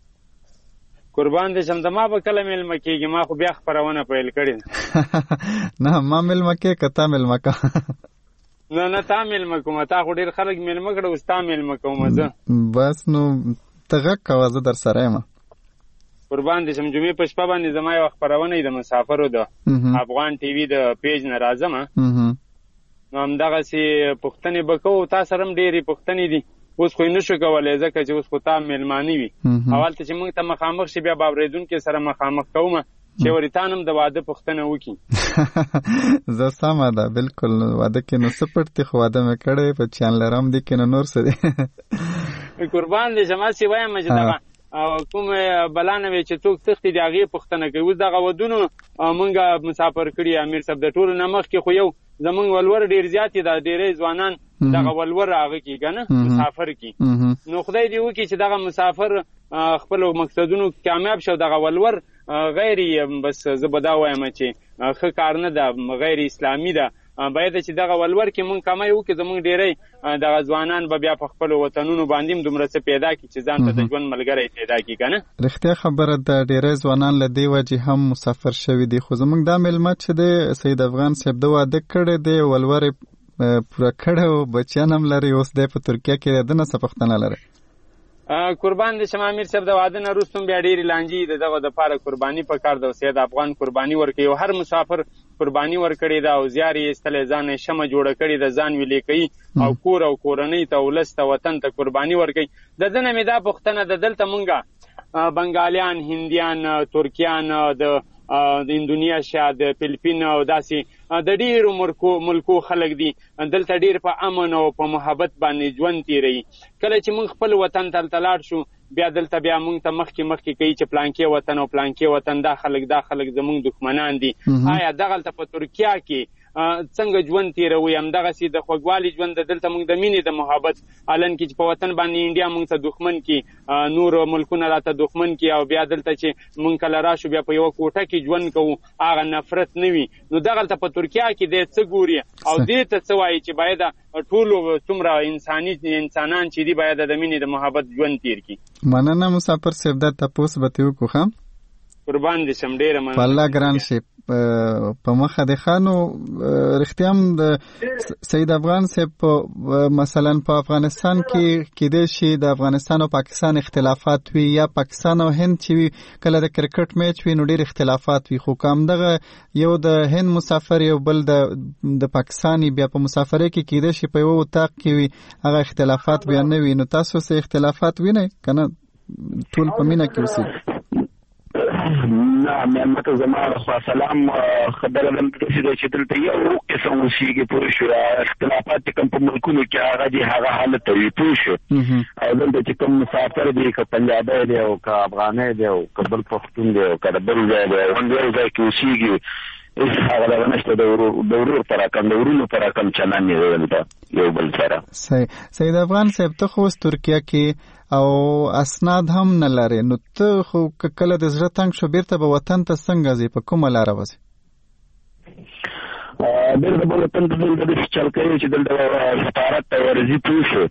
قربان دې شم د ما به کله مېلمه کېږي؟ ما خو بیا خپرونه پیل کړې نه ما مېلمه کې که تا مېلمه که نه تا مېلمه کوم. تا خو ډېر خلک مېلمه کړه اوس تا مېلمه کوم زه. بس نو ته غږ کوه زه در سره یم. قربان دې شم جمعې په شپه باندې زما یوه خپرونه د مسافرو د افغان ټي وي د پیج نه راځم نو همدغسې پوښتنې به کوو. تا سره هم ډېرې پوښتنې دي اوس خو یې نه شو کولی ځکه چې اوس خو تا مېلمانه وي او هلته چې موږ ته مخامخ شي بیا به اورېدونکي سره مخامخ کومه چې ورېتان هم د واده پوښتنه وکړي. زه سمه ده بلکل. واده کې نو څه پټ دي خو واده مې کړی په چیان لرم دي کې نو نور څه دی. قربان دې شم هسې وایم چې دغه کوم بلا نه وي چې څوک تښتي د هغې پوښتنه کوي. اوس دغه ودونو موږ مسافر کړي امیر صاحب د ټولو نه مخکې خو یو زمونږ ولور ډېر زیات دي. دا ډېری ځوانان دغه ولور هغه کي که نه مسافر کي. نو خدای دې وکړي چې دغه مسافر خپلو مقصدونو کامیاب شو. دغه ولور غیر بس زه به دا وایم چې ښه کار نه ده غیر اسلامي ده. باید چې دغه ولور کې مونږ کمای وکړو زمونږ ډېری دغه ځوانان به بیا په خپلو وطنونو باندې هم دومره څه پیدا کړي چې ځان ته د ژوند ملګری پیدا کړي که نه. رښتیا خبره ده. ډېری ځوانان له دې وجې هم مسافر شوي دي. خو زمونږ دا مېلمه چې دی سید افغان صاحب د واده کړی دی ولور یې پوره کړی و بچیان هم لري اوس دی په ترکیه کې دی. ده نه څه پوښتنه لري؟ قربان دې شم امیر صاحب د واده نه وروسته هم بیا ډېرې لانجې د دغه دپاره قرباني په کار ده. سید افغان قرباني ورکوي او هر مسافر قرباني ورکړې ده او زیار یې ایستلی ځان یې شمه جوړه کړې ده ځان ویلې کوي او کور او کورنۍ ته ولس ته وطن ته قرباني ورکوي. د ده نه مې دا پوښتنه ده دلته مونږ بنګالیان هندیان ترکیان د اندونیشیا د فلپین او داسې د ډېرو ملکو خلک دي دلته ډېر په امن او په محبت باندې ژوند تېروي. کله چې موږ خپل وطن ته لاړ شو بیا دلته بیا موږ ته مخکې کوي چې پلانکې وطن او پلانکې وطن دا خلک زموږ دښمنان دي. آیا دغلته په ترکیه کې څنګه ژوند تیروي همدغسې د خوږوالي ژوند دلته موږ د مینې د محبت الان کې چې په وطن باندې انډیا موږ ته دښمن کې نور ملکونه راته دښمن کې او بیا دلته چې موږ کله راشو بیا په یوه کوټه کې ژوند کوو هغه نفرت نه وي نو دغلته په ترکیه کې دی څه ګوري او دې ته څه وایي چې باید ټولو څومره انسانان چې دي باید د مینې د محبت ژوند تیر کړي. مننه مسافر صاحب دا تپوس به تې وکړو ښه قربان دې شم ډېره مننه. په الله ګران شي په مخه د خانو رښتیا هم د سید افغان صاحب مثلا په افغانستان کې کېدای شي د افغانستان او پاکستان اختلافات وي یا پاکستان او هند چې وي کله د کرکټ میچ وي نو ډېر اختلافات وي خو کوم دغه یو د هند مسافر یو بل د پاکستاني بیا په مسافرۍ کې کېدای شي په یو اتاق کې وي هغه اختلافات بیا نه وي نو تاسو څه اختلافات وینئ که نه ټول په مینه کې اوسئ؟ نه مېلمه ته زما خوا سلام خبره دلته داسې ده چې دلته یو قسم اوسېږي پوه شو اختلافات چې کوم په ملکونو کې هغه دي هغه حالت وي پوه شو او دلته چې کوم مسافر دی که پنجابی دی او که افغانی دی او که بل پښتون دی او که د بل ځای دی یو ځای کې اوسېږي هغه دغه نشته د ورور په رقم د ورونو په رقم چلن یې دلته یو بل سره. سید افغان صاحب ته خو اوس ترکیه کې او اسناد هم نه لري نو ته خو کله د زړه تنګ شو بیرته به وطن ته څنګه ځې په کومه لاره وځې؟ بیرته به وطن ته دلته داسې چل کوي چې دلته سفارت ته ورځي پوه شو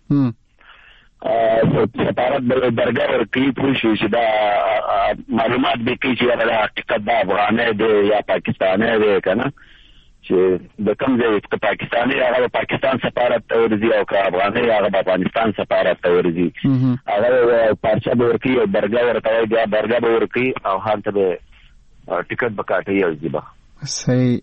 سفارت به درګاه ورکوي پوه شو چې دا معلومات به کوي چې یاره دا حقیقت دا افغانی دی یا پاکستانی دی که نه چې د کوم ځای که پاکستاني هغه به پاکستان سفارت ته ورځي او که افغاني هغه به افغانستان سفارت ته ورځي هغه پارچه به ورکوي او درګاه ورته وایي بیا درګاه به ورکوي او هلته به ټکټ به کاټوي او ځي به. صحیح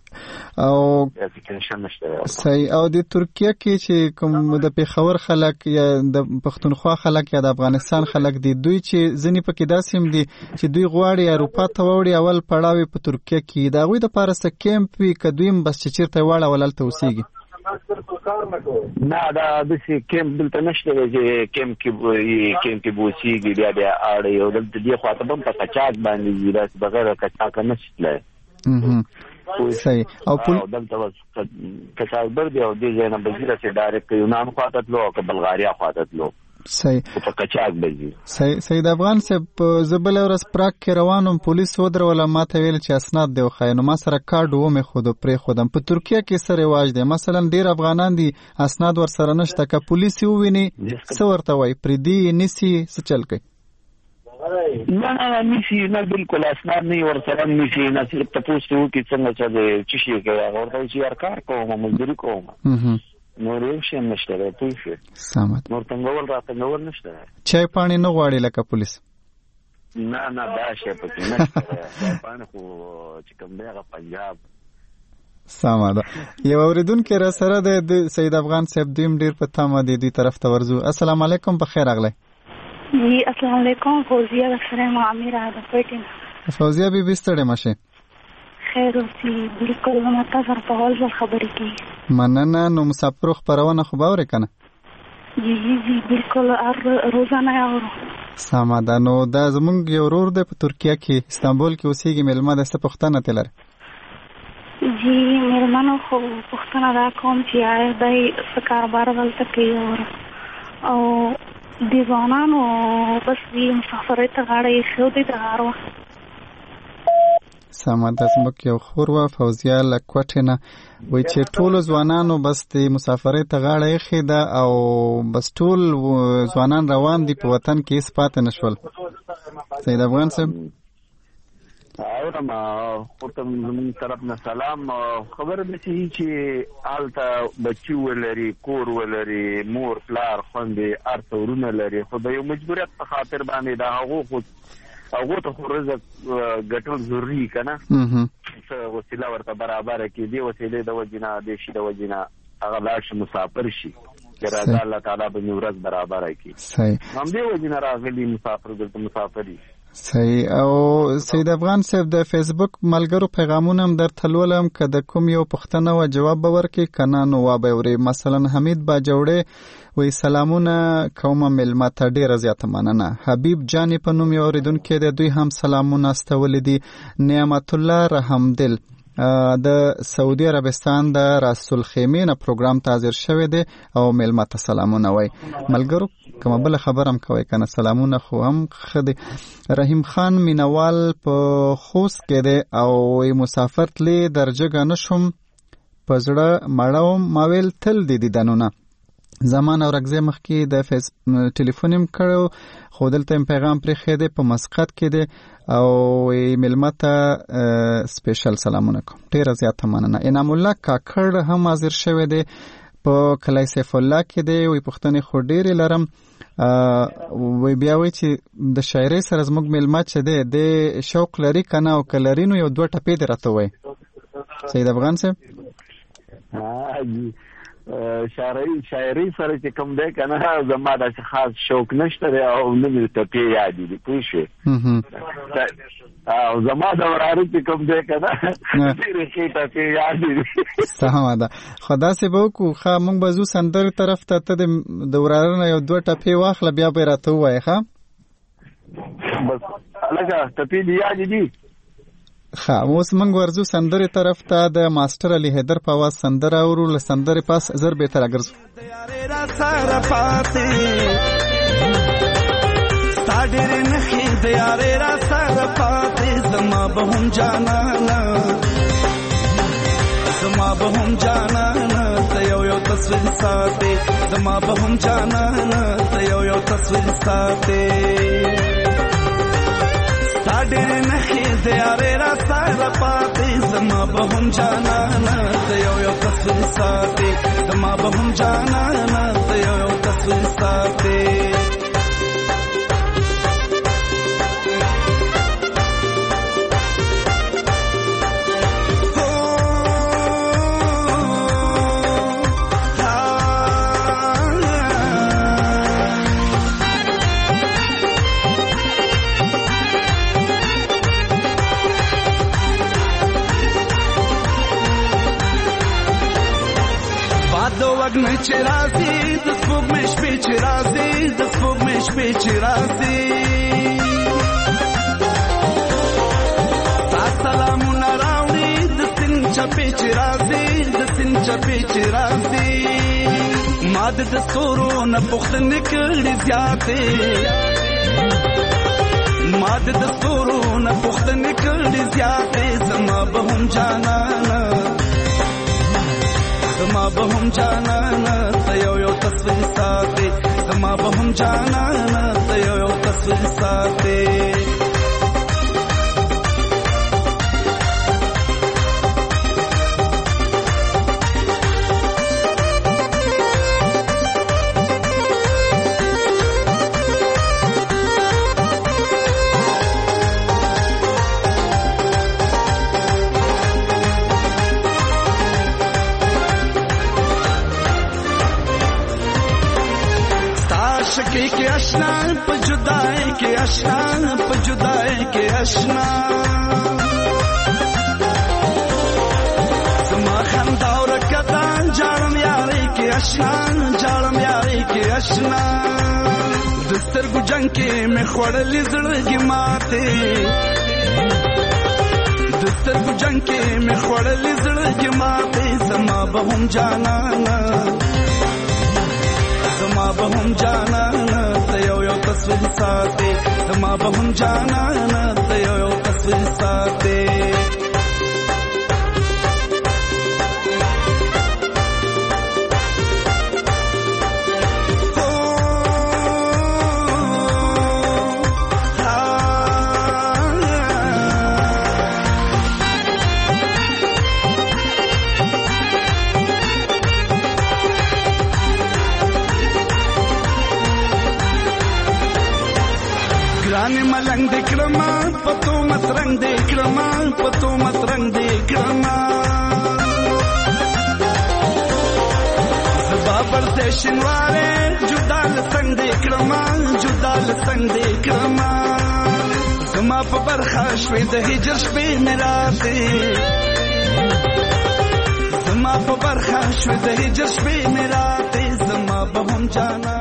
او د ترکیه کې چې کوم د پیښور خلک یا د پښتونخوا خلک یا د افغانستان خلک دي دوی چې ځینې پکې داسې هم دي چې دوی غواړي اروپا ته ووړي اول پړاو په ترکیه کې د هغوی دپاره څه کیمپ وي که دوی هم بس چې چېرته واړه اول هلته اوسېږي؟ نه دا داسې کیمپ دلته نشته دی چې کیمپ کې به اوسېږي بیا اړوي او دلته دې خوا ته به هم په قچاق باندې ځي داسې بغیر قچاقه نشي تللی. صحیح او دلته کچاکبر دی او دې ځای نه به ځي داسې ډایرکټ یونان خوا ته تلو او که بلغاریا خوا ته تلو په قچاق به ځي. سید افغان صاحب زه بله ورځ پراګ کې روان وم پولیس ودروله ما ته ویل چې اسناد دې وښایه نو ما سره کارډ ومېښود او پرېښودم. په ترکیه کې څه رواج دی مثلا ډېر افغانان دي اسناد ورسره نشته که پولیس یې وویني څه ورته وایي پرېږدي نیسي څه چل کوي؟ نه نیسي نه بالکل اسناد نه ورسره نیسي نه صرف تپوس ته وکړي څنګه چې د څه شي کوي هغه ورته وایي چې یار کار کوم مزدوري کوم نور یو شی نشته دی پوه شوې نور تنګول راتنګول نشته دی. چای پاڼې نه غواړي لکه پولیس؟ نه دا شی پکې نشته دی چای پاڼې خو چې کوم دی هغه پنجاب. سمه ده یو اورېدونکی را سره دی د سید افغان صاحب دوی هم ډېر په تمه دی دوی طرف ته ورځو. السلام علیکم په خیر راغلی. جی السلام علیکم فوزیه درسره امیر عادت پټین. فوزیه بی ستړې مشه؟ خیر اوسې بالکل ما تاسو په اول ځل خبرې کوي. مننه نو مسافرو خبرونه خو باورې کنه؟ جی بالکل روزانه اورو. سمه ده نو دا زمونږ یو ورور دی په ترکیه کې استانبول کې اوسېږي مېلمه ده څه پوښتنه ترې لري؟ جی مېلمنو خو پوښتنه دا کوم چې آیا دی څه کاروبار دلته کوي او د ځوانانو بس د مسافرۍ ته غاړه ایښودې د هر وخت. سمه ده زموږ یو خور وه فوزیه له کوټې نه وایي چې ټولو ځوانانو بس د مسافرۍ ته غاړه ایښې ده او بس ټول ځوانان روان دي په وطن کې هېڅ پاتې نه شول. سید افغان صاحب اورم خو ته زموږ طرف نه سلام. خبره داسې چې هلته بچي ولري کور ولري مور پلار خوندې هر څه ورونه لري خو د یو مجبوریت په خاطر باندې د هغو ته خو رزق ګټل ضروري که نه څه وسیله ورته برابره کړي دې وسیلې د وجې نه دې شي د وجې نه هغه لاړ شي مسافر شي چې راځه الله تعالی به مې ورځ برابره کړي همدې وجې نه راغلي مسافر دلته مسافري. صحیح او سید افغان صاحب د فیسبوک ملګرو پیغامونه هم درته لولم که د کوم یو پوښتنه و جواب به ورکړي که نه نو وابه ورې. مثلا حمید باجوړی وایي سلامونه کومه مېلمه ته ډېره زیاته مننه. حبیب جانې په نوم یو اورېدونکی دی دوی هم سلامونه استولی دي. نعمت الله رحمدل د سعودي عربستان د راس الخیمې نه پروګرام ته حاضر شوی دی او میلمه ته سلامونه وای. ملګرو کومه بل خبر هم کوي کنه سلامونه خو هم خدي. رحیم خان مینوال په خوست کې دی او مسافر تلی درجه نشم پزړه مړاو ماویل تل دی دنونه زمان او رګزه مخکې د فیس ټلیفونیم کړو خو دلته پیغام پرې خېده په مسقط کې دی او میلمه ته سپیشل سلامونه کوم. ډیره زیاته مننه. انعام الله کاکړ هم حاضر شوی دی په کلای سیف الله کې دی. وی پښتنې خو ډیره لرم وی بیا وی چې د شاعرۍ سره زموږ میلمه چې دی د شوق لري کنه او کلرینو یو دوه ټپې درته وای. سید افغان صاحب شاعرۍ سره چې کوم دی کنه زما د خاص شوق نشته او نه مې ټپې یاد دي پوه شئ او زما د وراره چې کوم دی کنه ډېرې ښې ټپې یاد دي. سمه ده. خدا سي به وکړو ښه موږ به ځو سندرې طرف ته ته د وراره نه یو دوه ټپې واخله بیا به راته ووایې ښه بس لکه ټپې دې یاد دي. ښه اوس موږ ورځو سندرې طرف ته د ماسټر علي حیدر په اواز سندره اورو. له سندرې پاس زر بهتر ګرځو. ستا ډېرې نښې د یارې را سره پاتې زما به هم جانانه زما به هم جانانه ته یو تصویر ساتې زما به هم جانانه ته یو تصویر ساتې ستا ډېرې نښې د یارې را سره پاتې زما به هم جانانه ته یو تصویر ساتې زما به هم جانانه ته یو تصویر ساتې وګنه چې راځي د سپوږمۍ شپې چې راځي د سپوږمۍ شپې چې راځي ستا سلامونه راوړي د سیند چپې چې راځي د سیند چپې چې راځي ما د ستورو نه پوښتنې کړې زیاتې ما د ستورو نه پوښتنې کړې زیاتې زما به هم جانانه زما به هم جانانه ته یو تصویر ساتې زما به هم جانانه ته یو تصویر ساتې شکی کې آشنا په جدای کې آشنا په جدای کې آشنا زما خندا او رکدا جاړم یاري کې آشنا جاړم یاري کې آشنا د سترګو جنگ کې مې خوړلې زړګي ماته د سترګو جنگ کې مې خوړلې زړګي ماته زما به هم جانانه زما به هم جانانه ته یو تصویر ساتې زما به هم جانانه ته یو تصویر ساتې ملنګ د کړما پتو مت رنگ د کړما پتو مت رنگ د کړما زبا پرته شنواره جدال څنګ د کړما جدال څنګ د کړما زما په برخه شوي د هجر شپې مراته زما په برخه شوي د هجر شپې مراته زما به هم جانا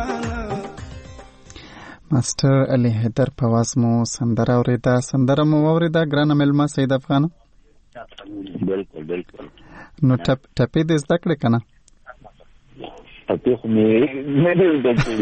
ماسټر علي حیدر په واس مو سندره اوریدا سندره مو اوریدا ګرانه ملما سید افغان بالکل بالکل. نو ټپې دې زده کړې کنه؟ ټپې خو مې نه زده کړې.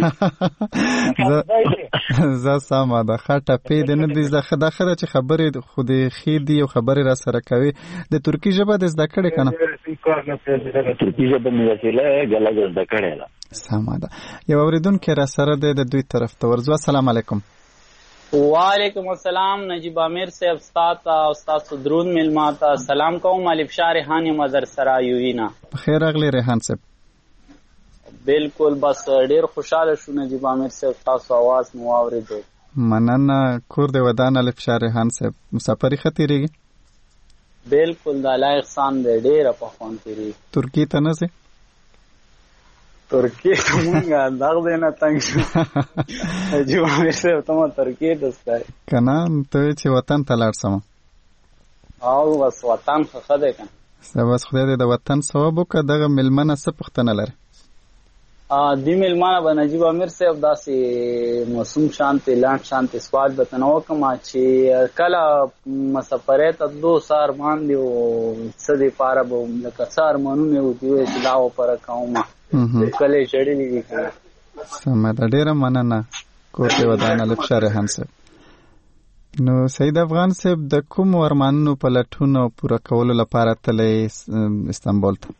زه سمه ده. ښه ټپې دې نه دي زده. دا ښه ده چې خبرې خو دې ښې دي او خبرې را سره کوي. د ترکي ژبه دې زده کړې کنه؟ ترکي ژبه مې وسیله ګلګه زده کړې ده. سمه ده. یو اورېدونکی را سره دی د دوی طرف ته ورځو. السلام علیکم. وعلیکم السلام. نجیب عامر صاحب استاد او استاد درود میلمه ته سلام کوم. الف شاه ریحان مزر سرا یوینا. بخیر راغلی ریحان صاحب. بالکل بس ډیر خوشاله شو نجیب عامر صاحب تاسو आवाज مو واورېدو. مننه. کور دې ودان الف شاه ریحان صاحب. مسافری خطرېږي؟ بالکل د الله احسان دې ډیر په خوان تیری. ترکی ته نه سي؟ ترکی ته مونږه دغه نه تنګ شو. نجیب عامر صاحب ته ترکی دسته کنه ته چې وطن ته لاړ سم. او بس وطن خو ده کنه. بس خدای دې د وطن ثواب وکړه. دغه ملمنه څه پوښتنه لري؟ دی ملمانه به نجیب عامر صاحب داسې موسم شانتي لاند شانتي سوال به تنو کوم چې کله مسافرې ته 2 سال باندې او څه دی پاره به لکه سار مونږ یو دی چې داو پر کومه کله چړلې دي. سمه ده. ډیره مننه. کوټه ودان الف شاه ریحان صاحب. نو سید افغان صاحب د کوم ارمانونو په لټون او پوره کولو لپاره تللی استانبول ته؟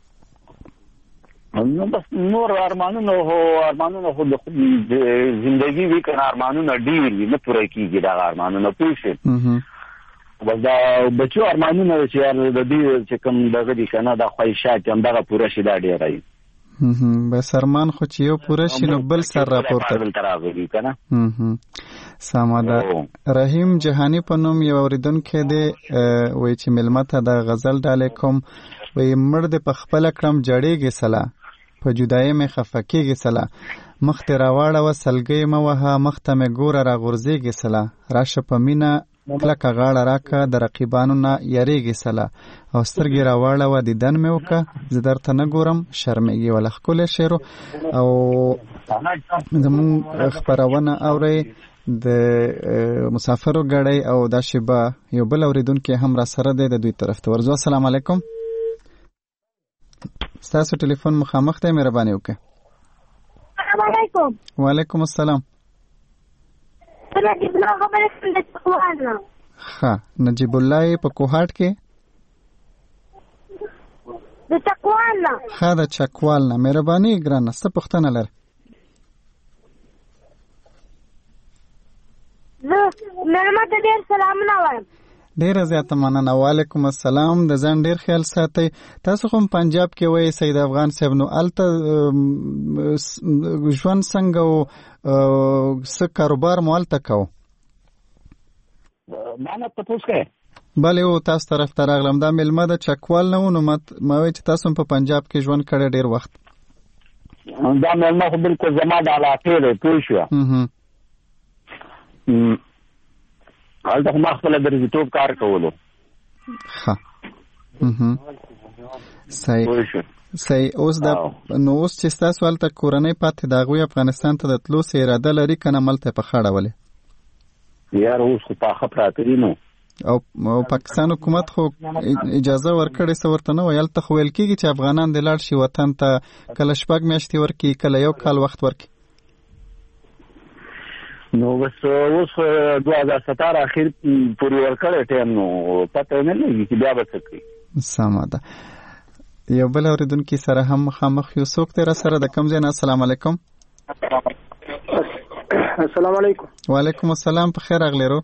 نو بس نور ارمانونه خو د زندگی وی کنه ارمانونه ډیر نه پوره کیږي. دا ارمانونه پوښي بس دا بچو ارمانونه چې د دې چې کوم دغه دي کنه دا خواهشات هم دغه پوره شي دا ډیر راي. بس ارمان خو چې یو پوره شي نو بل سر راپورته راغلی کنه. سمه ده. رحیم جهانی په نوم یو اوریدونکی دی وایي چې ملمه ته د غزل ډالې کوم. وایي مړ دې په خپله کړم جړېږي سلا په جدایۍ مې خفه کېږي سلا مخ دې راواړوه سلګۍ مه وهه مخ ته مې ګوره راغورځېږي سلا راشه په مینه کلکه غاړه راکه د رقیبانو نه یریږي سلا او سترګې راواړوه دیدن مې وکړه زه درته نه ګورم شرمېږي وله ښکلی شعر او زمونږ خپرونه اورئ د مسافرو ګړی او دا شیبه یو بل اوریدونکی هم را سره دی د دوی طرف ته ورځو. السلام علیکم. ستاسو ټلیفون مخامخ دی مهرباني وکړئ. السلام علیکم. وعلیکم السلام. نجیب الله خبرې کوم د چکوال نه. ښه نجیب الله په کوهاټ کې د چکوال نه. ښه د چکوال نه. مهرباني ګرانه څه پوښتنه لرې؟ زه مېلمه ته ډېر سلامونه وایم. ډیره زیاته مننه. وعلیکم السلام. د ځان ډیر خیال ساتئ. تاسو کوم پنجاب کې وایي سید افغان صاحب نو الته ژوند څنګه او څه کاروبار مو الته کوو؟ مانه تاسو کې بله او تاسو طرف ته راغلم. دا ملمه د چکوال نه و نو ما وایي چې تاسو په پنجاب کې ژوند کړی ډیر وخت. دا ملمه خو بالکل زما د علاقې دی پوه شوه. هلته ما خپله د رضیتوب کار کولو. ښه صحیح. اوس چې ستاسو هلته کورنۍ پاتې د هغوی افغانستان ته د تلو څه اراده لري که نه ملته یې په خړه ولې؟ یاره اوس خو پاخه پراته دي نو. او پاکستان حکومت خو اجازه ورکړې څه ورته نه وایي. هلته خو ویل کېږي چې افغانان دې لاړ شي وطن ته کله 6 میاشتې ورکړي کله 1 کال وخت ورکړي. نو بس اوس 2017 اخر پورې ورکړی ټایم نو پته نه لګي چې بیا به څه کوي. سمه ده. یو بل اورېدونکي سره هم مخامخ یو څوک دی را سره د کوم ځای نه؟ السلام علیکم. السلام علیکم. وعلیکم السلام. په خیر راغلی رو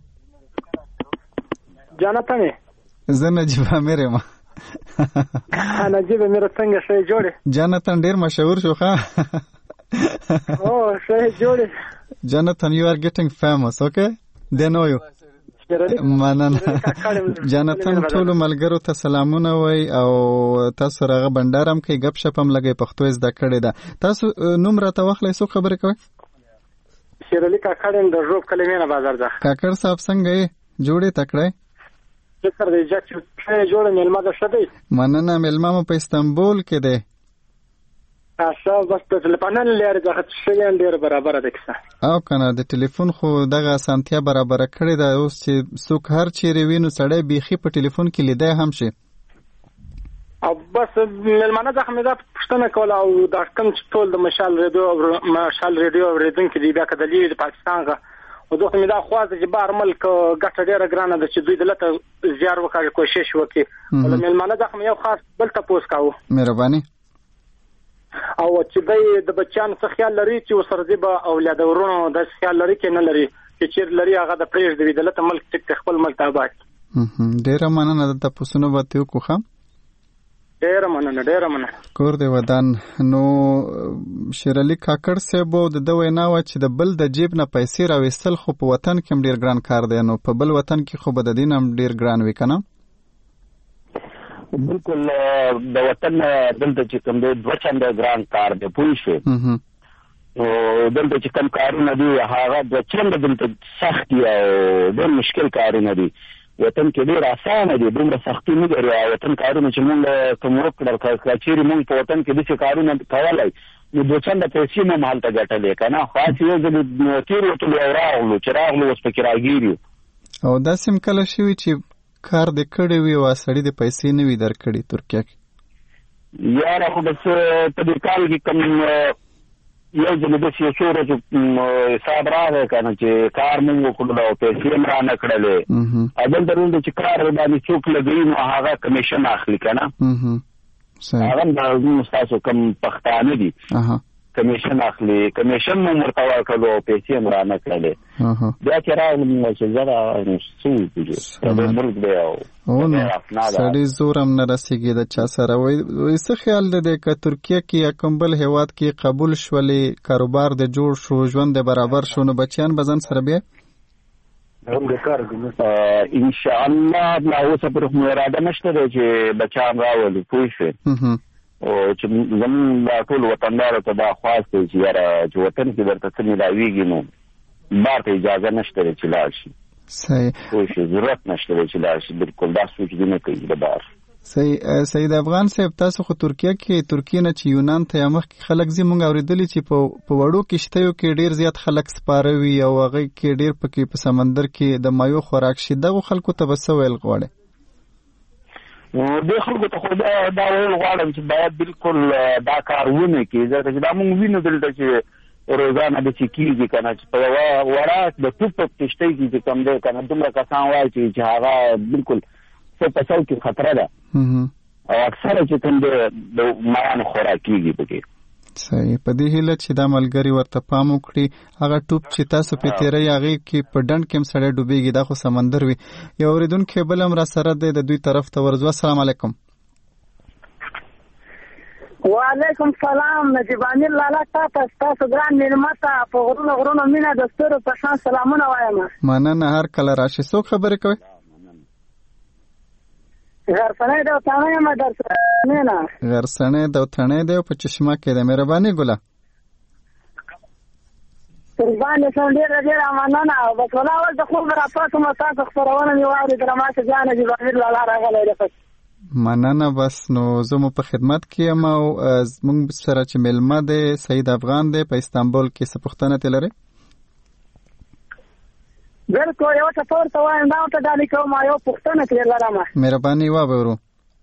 جانتن. زه نجیب عامر یم. نجیب عامر څنګه شی جوړې؟ جانتن ډیر مشهور شو ښه. Oh, شی جوړې. Jonathan, you are getting famous, okay? They know you. مننه. جانتن ټولو ملګرو ته سلامونه وای او تاسو راغه بندارم کې غب شپ هم لګي پښتو زده کړې ده. تاسو نوم راته واخلئ څو خبرې کوي؟ شیرالي کاکړم د ژوب کلمې نه بازار ده. کاکړ صاحب څنګه یې جوړې تکړه؟ شکر دې چې جوړه ملما ده شته. مننه. ملما مو په استانبول کې ده. تاسو بس په تلیفون لري ځکه چې ډیر برابر ده کیسه او کنه د ټلیفون خو دغه اسانتیا برابر کړی دا اوس چې څوک هر چیرې وینو سړی بیخي په ټلیفون کې لیدای هم شي او بس ملمانه ځکه مې دا پوښتنه کوله او دا کوم چې ټول د مشال ریډیو اوریدونکي دي بیا که د لیرې د پاکستان او دوی مې دا خوازه چې بهر ملک ګټه ډېره ګرانه ده چې دوی دلته زیار وکړي کوشش وکړي او ملمانه ځکه مې یو خاص بل تپوس کاوه مهرباني او چې دوی د بچیانو څه خیال لري چې ورسره دي به اولاد ورونو داسې خیال لري چې نه لري چې چېرې لري هغه د پرېږدي دلته ملک ټیک خپل ملک ته آباد ډېره مننه د تپوسونو به ترې وکړو ښه ډېره مننه کور دی ودان نو شیرعلي کاکړ صاحب د ده وینا وه چې د بل د جیب نه پیسې راویستل خو په وطن کې هم ډېر ګران کار دی نو په بل وطن کې خو به د دې نه هم ډېر ګران وي که نه بالکل د وطن دلته چې کوم دی دوه چنده ګران کار دی پوه شوې او دلته چې کوم کارونه دي هغه دوه چنده دلته سخت دي او ډېر مشکل کارونه دي وطن کې ډېر اسانه دي دومره سختي نه لري او وطن کارونه چې مونږ کوم وکړل که چېرې مونږ په وطن کې داسې کارونه کولی نو دوه چنده پیسې مو هم هلته ګټلې که نه خاص یو ځل تېروتلو او راغلو چې راغلو اوس پکې راګیر یو او داسې هم کله شوي چې کار دې کړی وي او سړي دې پیسې نه وي درکړي ترکیه کې یاره خو بس په دې کال کې کوم یو ځل داسې یو څو ورځې حساب راغی که نه چې کار مونږ وکړلو او پیسې هم را نه کړلې او دلته رول دی چې کار باندې څوک لګوي نو هغه کمیشن اخلي که نه هغه هم ستاسو کوم پښتانه دي کمیشن اخلي کمیشن مو ورته ورکړلو او پیسې هم را نه کړلې بیا چې راغلم چې زه څه وکړو ملک دی او سړی زور هم نه رسېږي د چا سره وایي څه خیال دی که ترکیه کې یا کوم بل هېواد کې قبول شولې کاروبار د جوړ شو ژوند د برابر شو نو بچیان به ځان سره بیا انشاءالله لا اوسه پورې خو اراده نشته دی چې بچیان راولي پوه شوې او چې زموږ دا ټول وطندارو ته دا خواست دی چې یاره چې وطن کې درته څه میلاویږي نو بار ته اجازه نشته دی چې لاړ شي پوه شو ضرورت نشته دی چې لاړ شي بالکل دا سوچ دی نه کوي د بار سید افغان صاحب تاسو خو ترکیه نه چې یونان ته یا مخکې خلک ځي مونږ اورېدلي چې په وړو کښتیو کې ډېر زیات خلک سپاره وي او هغوی کې ډېر پکې په سمندر کې د مایو خوراک شي دغو خلکو ته به څه ویل غواړئ دې خلکو ته خو دا ویل غواړم چې باید بالکل دا کار ونه کړي ځکه چې دا مونږ وینو دلته چې روزانه داسې کېږي که نه چې په یوه وړه د توپ په کښتۍ کې چې کوم دی که نه دومره کسان وایي چې هغه بالکل څو په څو کې خطره ده او اکثره چې کوم دی د مایانو خوراک کېږي پکې صحیح په دې هیله چې دا ملګري ورته پام وکړي هغه ټوپ چې تاسو پې تېروئ هغې کې په ډنډ کې هم سړی ډوبېږي دا خو سمندر وي یو اورېدونکی بل هم را سره دی د دوی طرف ته ورځو السلام علیکم وعلیکم سلام نجیب امیر لالا تاسو ګران مېلمه ته په غرونو مینه د ستورو په شان سلامونه وایم مننه هر کله راشي څوک خبرې کوي غرسنۍ د وطنۍ یم درسنۍ نه غرسنۍ د وطنۍ دی په چشمه کې ده مهرباني ګله قربان شم ډېره مننه بس ولاول د خوب راپاسم تاسو خپرونه مې واورېدله ما چې بیا نجیب امیر لالا راغلی دی مننه بس نو زه مو په خدمت کې یم او زموږ سره چې میلمه دی سید افغان دی په استانبول کې څه پوښتنه ترې لرئ بالکل یو څه پورته وایم دا ورته ډالۍ کوم یو پوښتنه ترې لرم مهرباني وابه ورو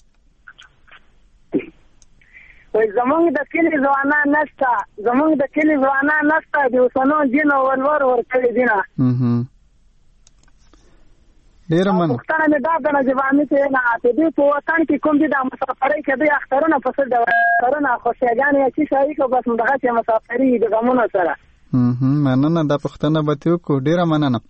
وایي زموږ د کلي ځوانان نشته د اوسنو جینو ولور ورکړي دي نه ډېره مننه پوښتنه مې دا ده نجیب امیر چې نه چې دوی په وطن کې کوم دي دا مسافرۍ کې دوی اخترونه په څه ډول اخترونه خوشیګانې یا څه شی کوي بس همدغسې مسافري د غمونو سره مننه دا پوښتنه به ترې وکړو ډېره مننه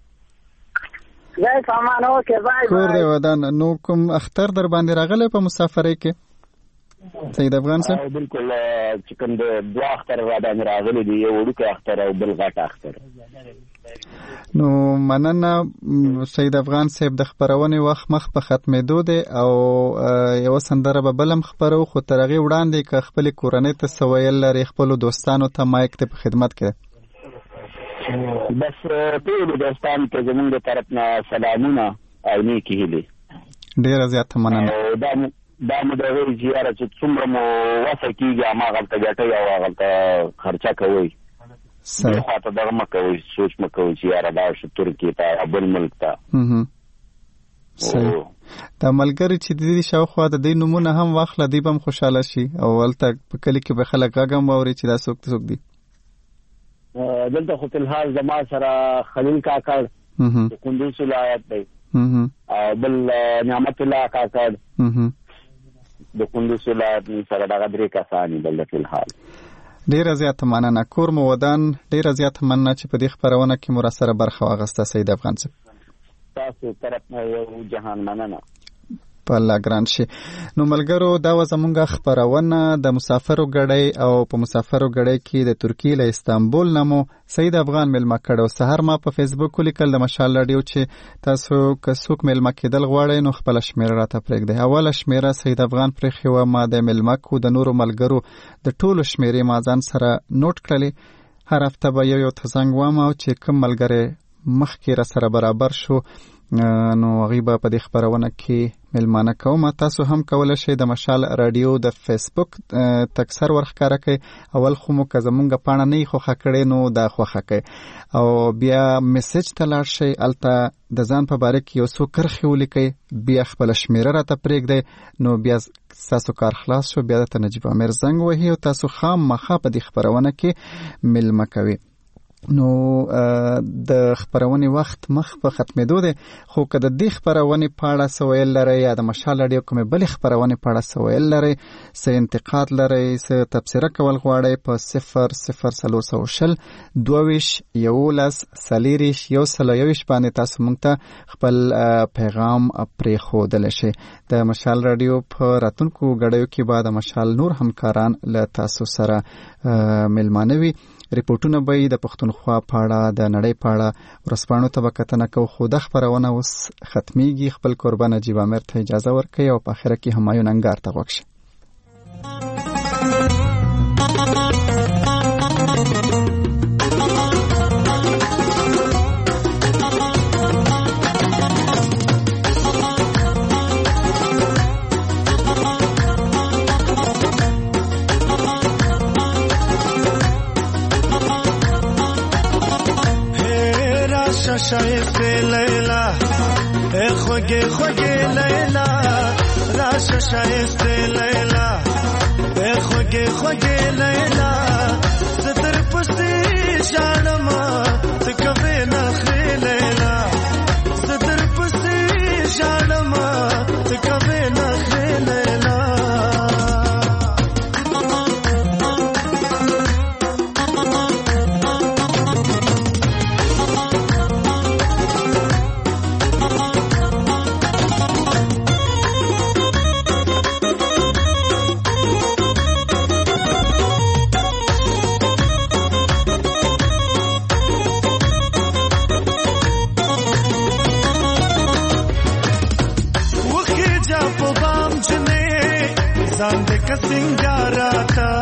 ځای سامان اوکې بای کور دی ودان نو کوم اختر در باندې راغلی په مسافرۍ کې سید افغان صاحب بالکل چې کوم د دوه اختر را باندې راغلي دي یو وړوکی اختر او بل غټ اختر نو مننه سید افغان صاحب د خپرونې وخت مخ په ختمېدو دی او یوه سندره به بل هم خپرو خو تر هغې وړاندې که خپلې کورنۍ ته څه ویل لرې خپلو دوستانو ته مایک ته په خدمت کې بس ټولو دوستانو ته زموږ د طرف نه سلامونه او نیکې هیلې ډېره زیاته مننه دا مو دغه چې یاره چې څومره مو وسه کېږي هماغلته ګټئ او هغلته خرچه کوئ بل خواته دغه مه کوئ سوچ مه کوئ چې یاره دا شو ترکیې ته یا بل ملک ته صحیح. دا ملګري چې د دې شاوخوا د دې نومونه هم واخله دوی به هم خوشحاله شي او هلته په کلي کې به خلک غږ هم واوري چې دا څوک دي. دلته خو فلحال زما سره خلیل کاکړ د کندوز ولایت دی او بل نعمت الله کاکړ د کندوز ولایت سره دغه 3 کسان دي فلحال. ډیره زیاته مننه. کور مو ودان. ډیره زیاته مننه چې په دې خپرونه کې مو راسره برخه واخیسته سید افغان صاحب. تاسو طرف نه یو جهان مننه. په الله ګران شي. نو ملګرو دا و زمونږ خپرونه د مسافرو ګړی او په مسافرو ګړی کې د ترکیې له استانبول نه مو سید افغان مېلمه کړو. سهار ما په فیسبوک ولیکل د مشال راډیو چې تاسو که څوک مېلمه کېدل غواړئ نو خپله شمېره راته پرېږدئ. اوله شمېره سید افغان پرېښې وه. ما د مېلمه کو د نورو ملګرو د ټولو شمېرې ما ځان سره نوټ کړلې. هر هفته به یو ته زنګ وام او چې کوم ملګری مخکې را سره برابر شو نو هغوی به په دې خپرونه کې مېلمانه کوم. تاسو هم کولی شئ د مشال راډیو د فیسبوک تکثر ورښکاره کړئ. اول خو مو که زمونږ پاڼه نه یې خوښه کړې نو دا خوښه کړئ او بیا میسج ته لاړ شئ. هلته د ځان په باره کې یو څو کرښې ولیکئ بیا خپله شمېره راته پرېږدئ نو بیا ستاسو کار خلاص شو. بیا درته نجیب امیر زنګ وهي او تاسو خامخا په دې خپرونه کې مېلمه کوئ. نو د خپرونې وخت مخ په ختمېدو دی خو که د دې خپرونې په اړه څه ویل لرئ یا د مشال راډیو کومې بلې خپرونې په اړه څه ویل لرئ څه انتقاد لرئ څه تبصره کول غواړئ په 00420 22 11 121 باندې تاسو مونږ ته خپل پیغام پرېښودلی شئ. د مشال راډیو په راتلونکو ګړیو کې به د مشال نور همکاران له تاسو سره مېلمانه وي. ریپورټونه به د پښتونخوا په اړه د نړۍ په اړه ورځپاڼو ته به کتنه کوو خو دا خپرونه اوس ختمیږي. خپل کوربه نجیب امیر ته اجازه ورکوي او په آخره کې همایون انګار ته غوږ شي. شایسته لیلا اے خوږه خوږه لیلا راشه شایسته لیلا اے خوږه خوږه لیلا ستر پسې ژړما تکوي نخې لیلا ستر پسې ژړما تکوي نخې لیلا सिंगारा था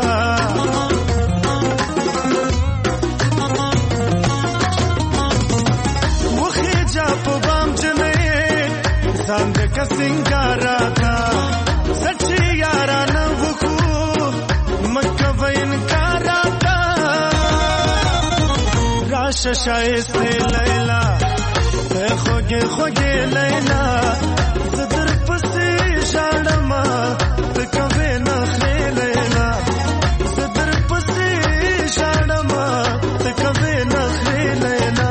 मुखे जाप बाम जने सांद का सिंगारा था सच्ची यारा न वकू मक्का वइन कारा था राश शायस्ते लैला खोगे खोगे लैला सदर पसी शाड़मा कवे नखरे लेला सदर पसी शाड़मा कवे नखरे लेला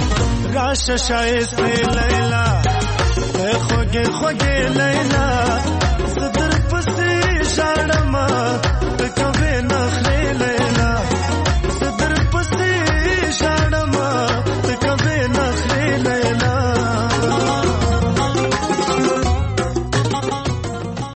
शायस्ते लैला खोगे खोगे लैला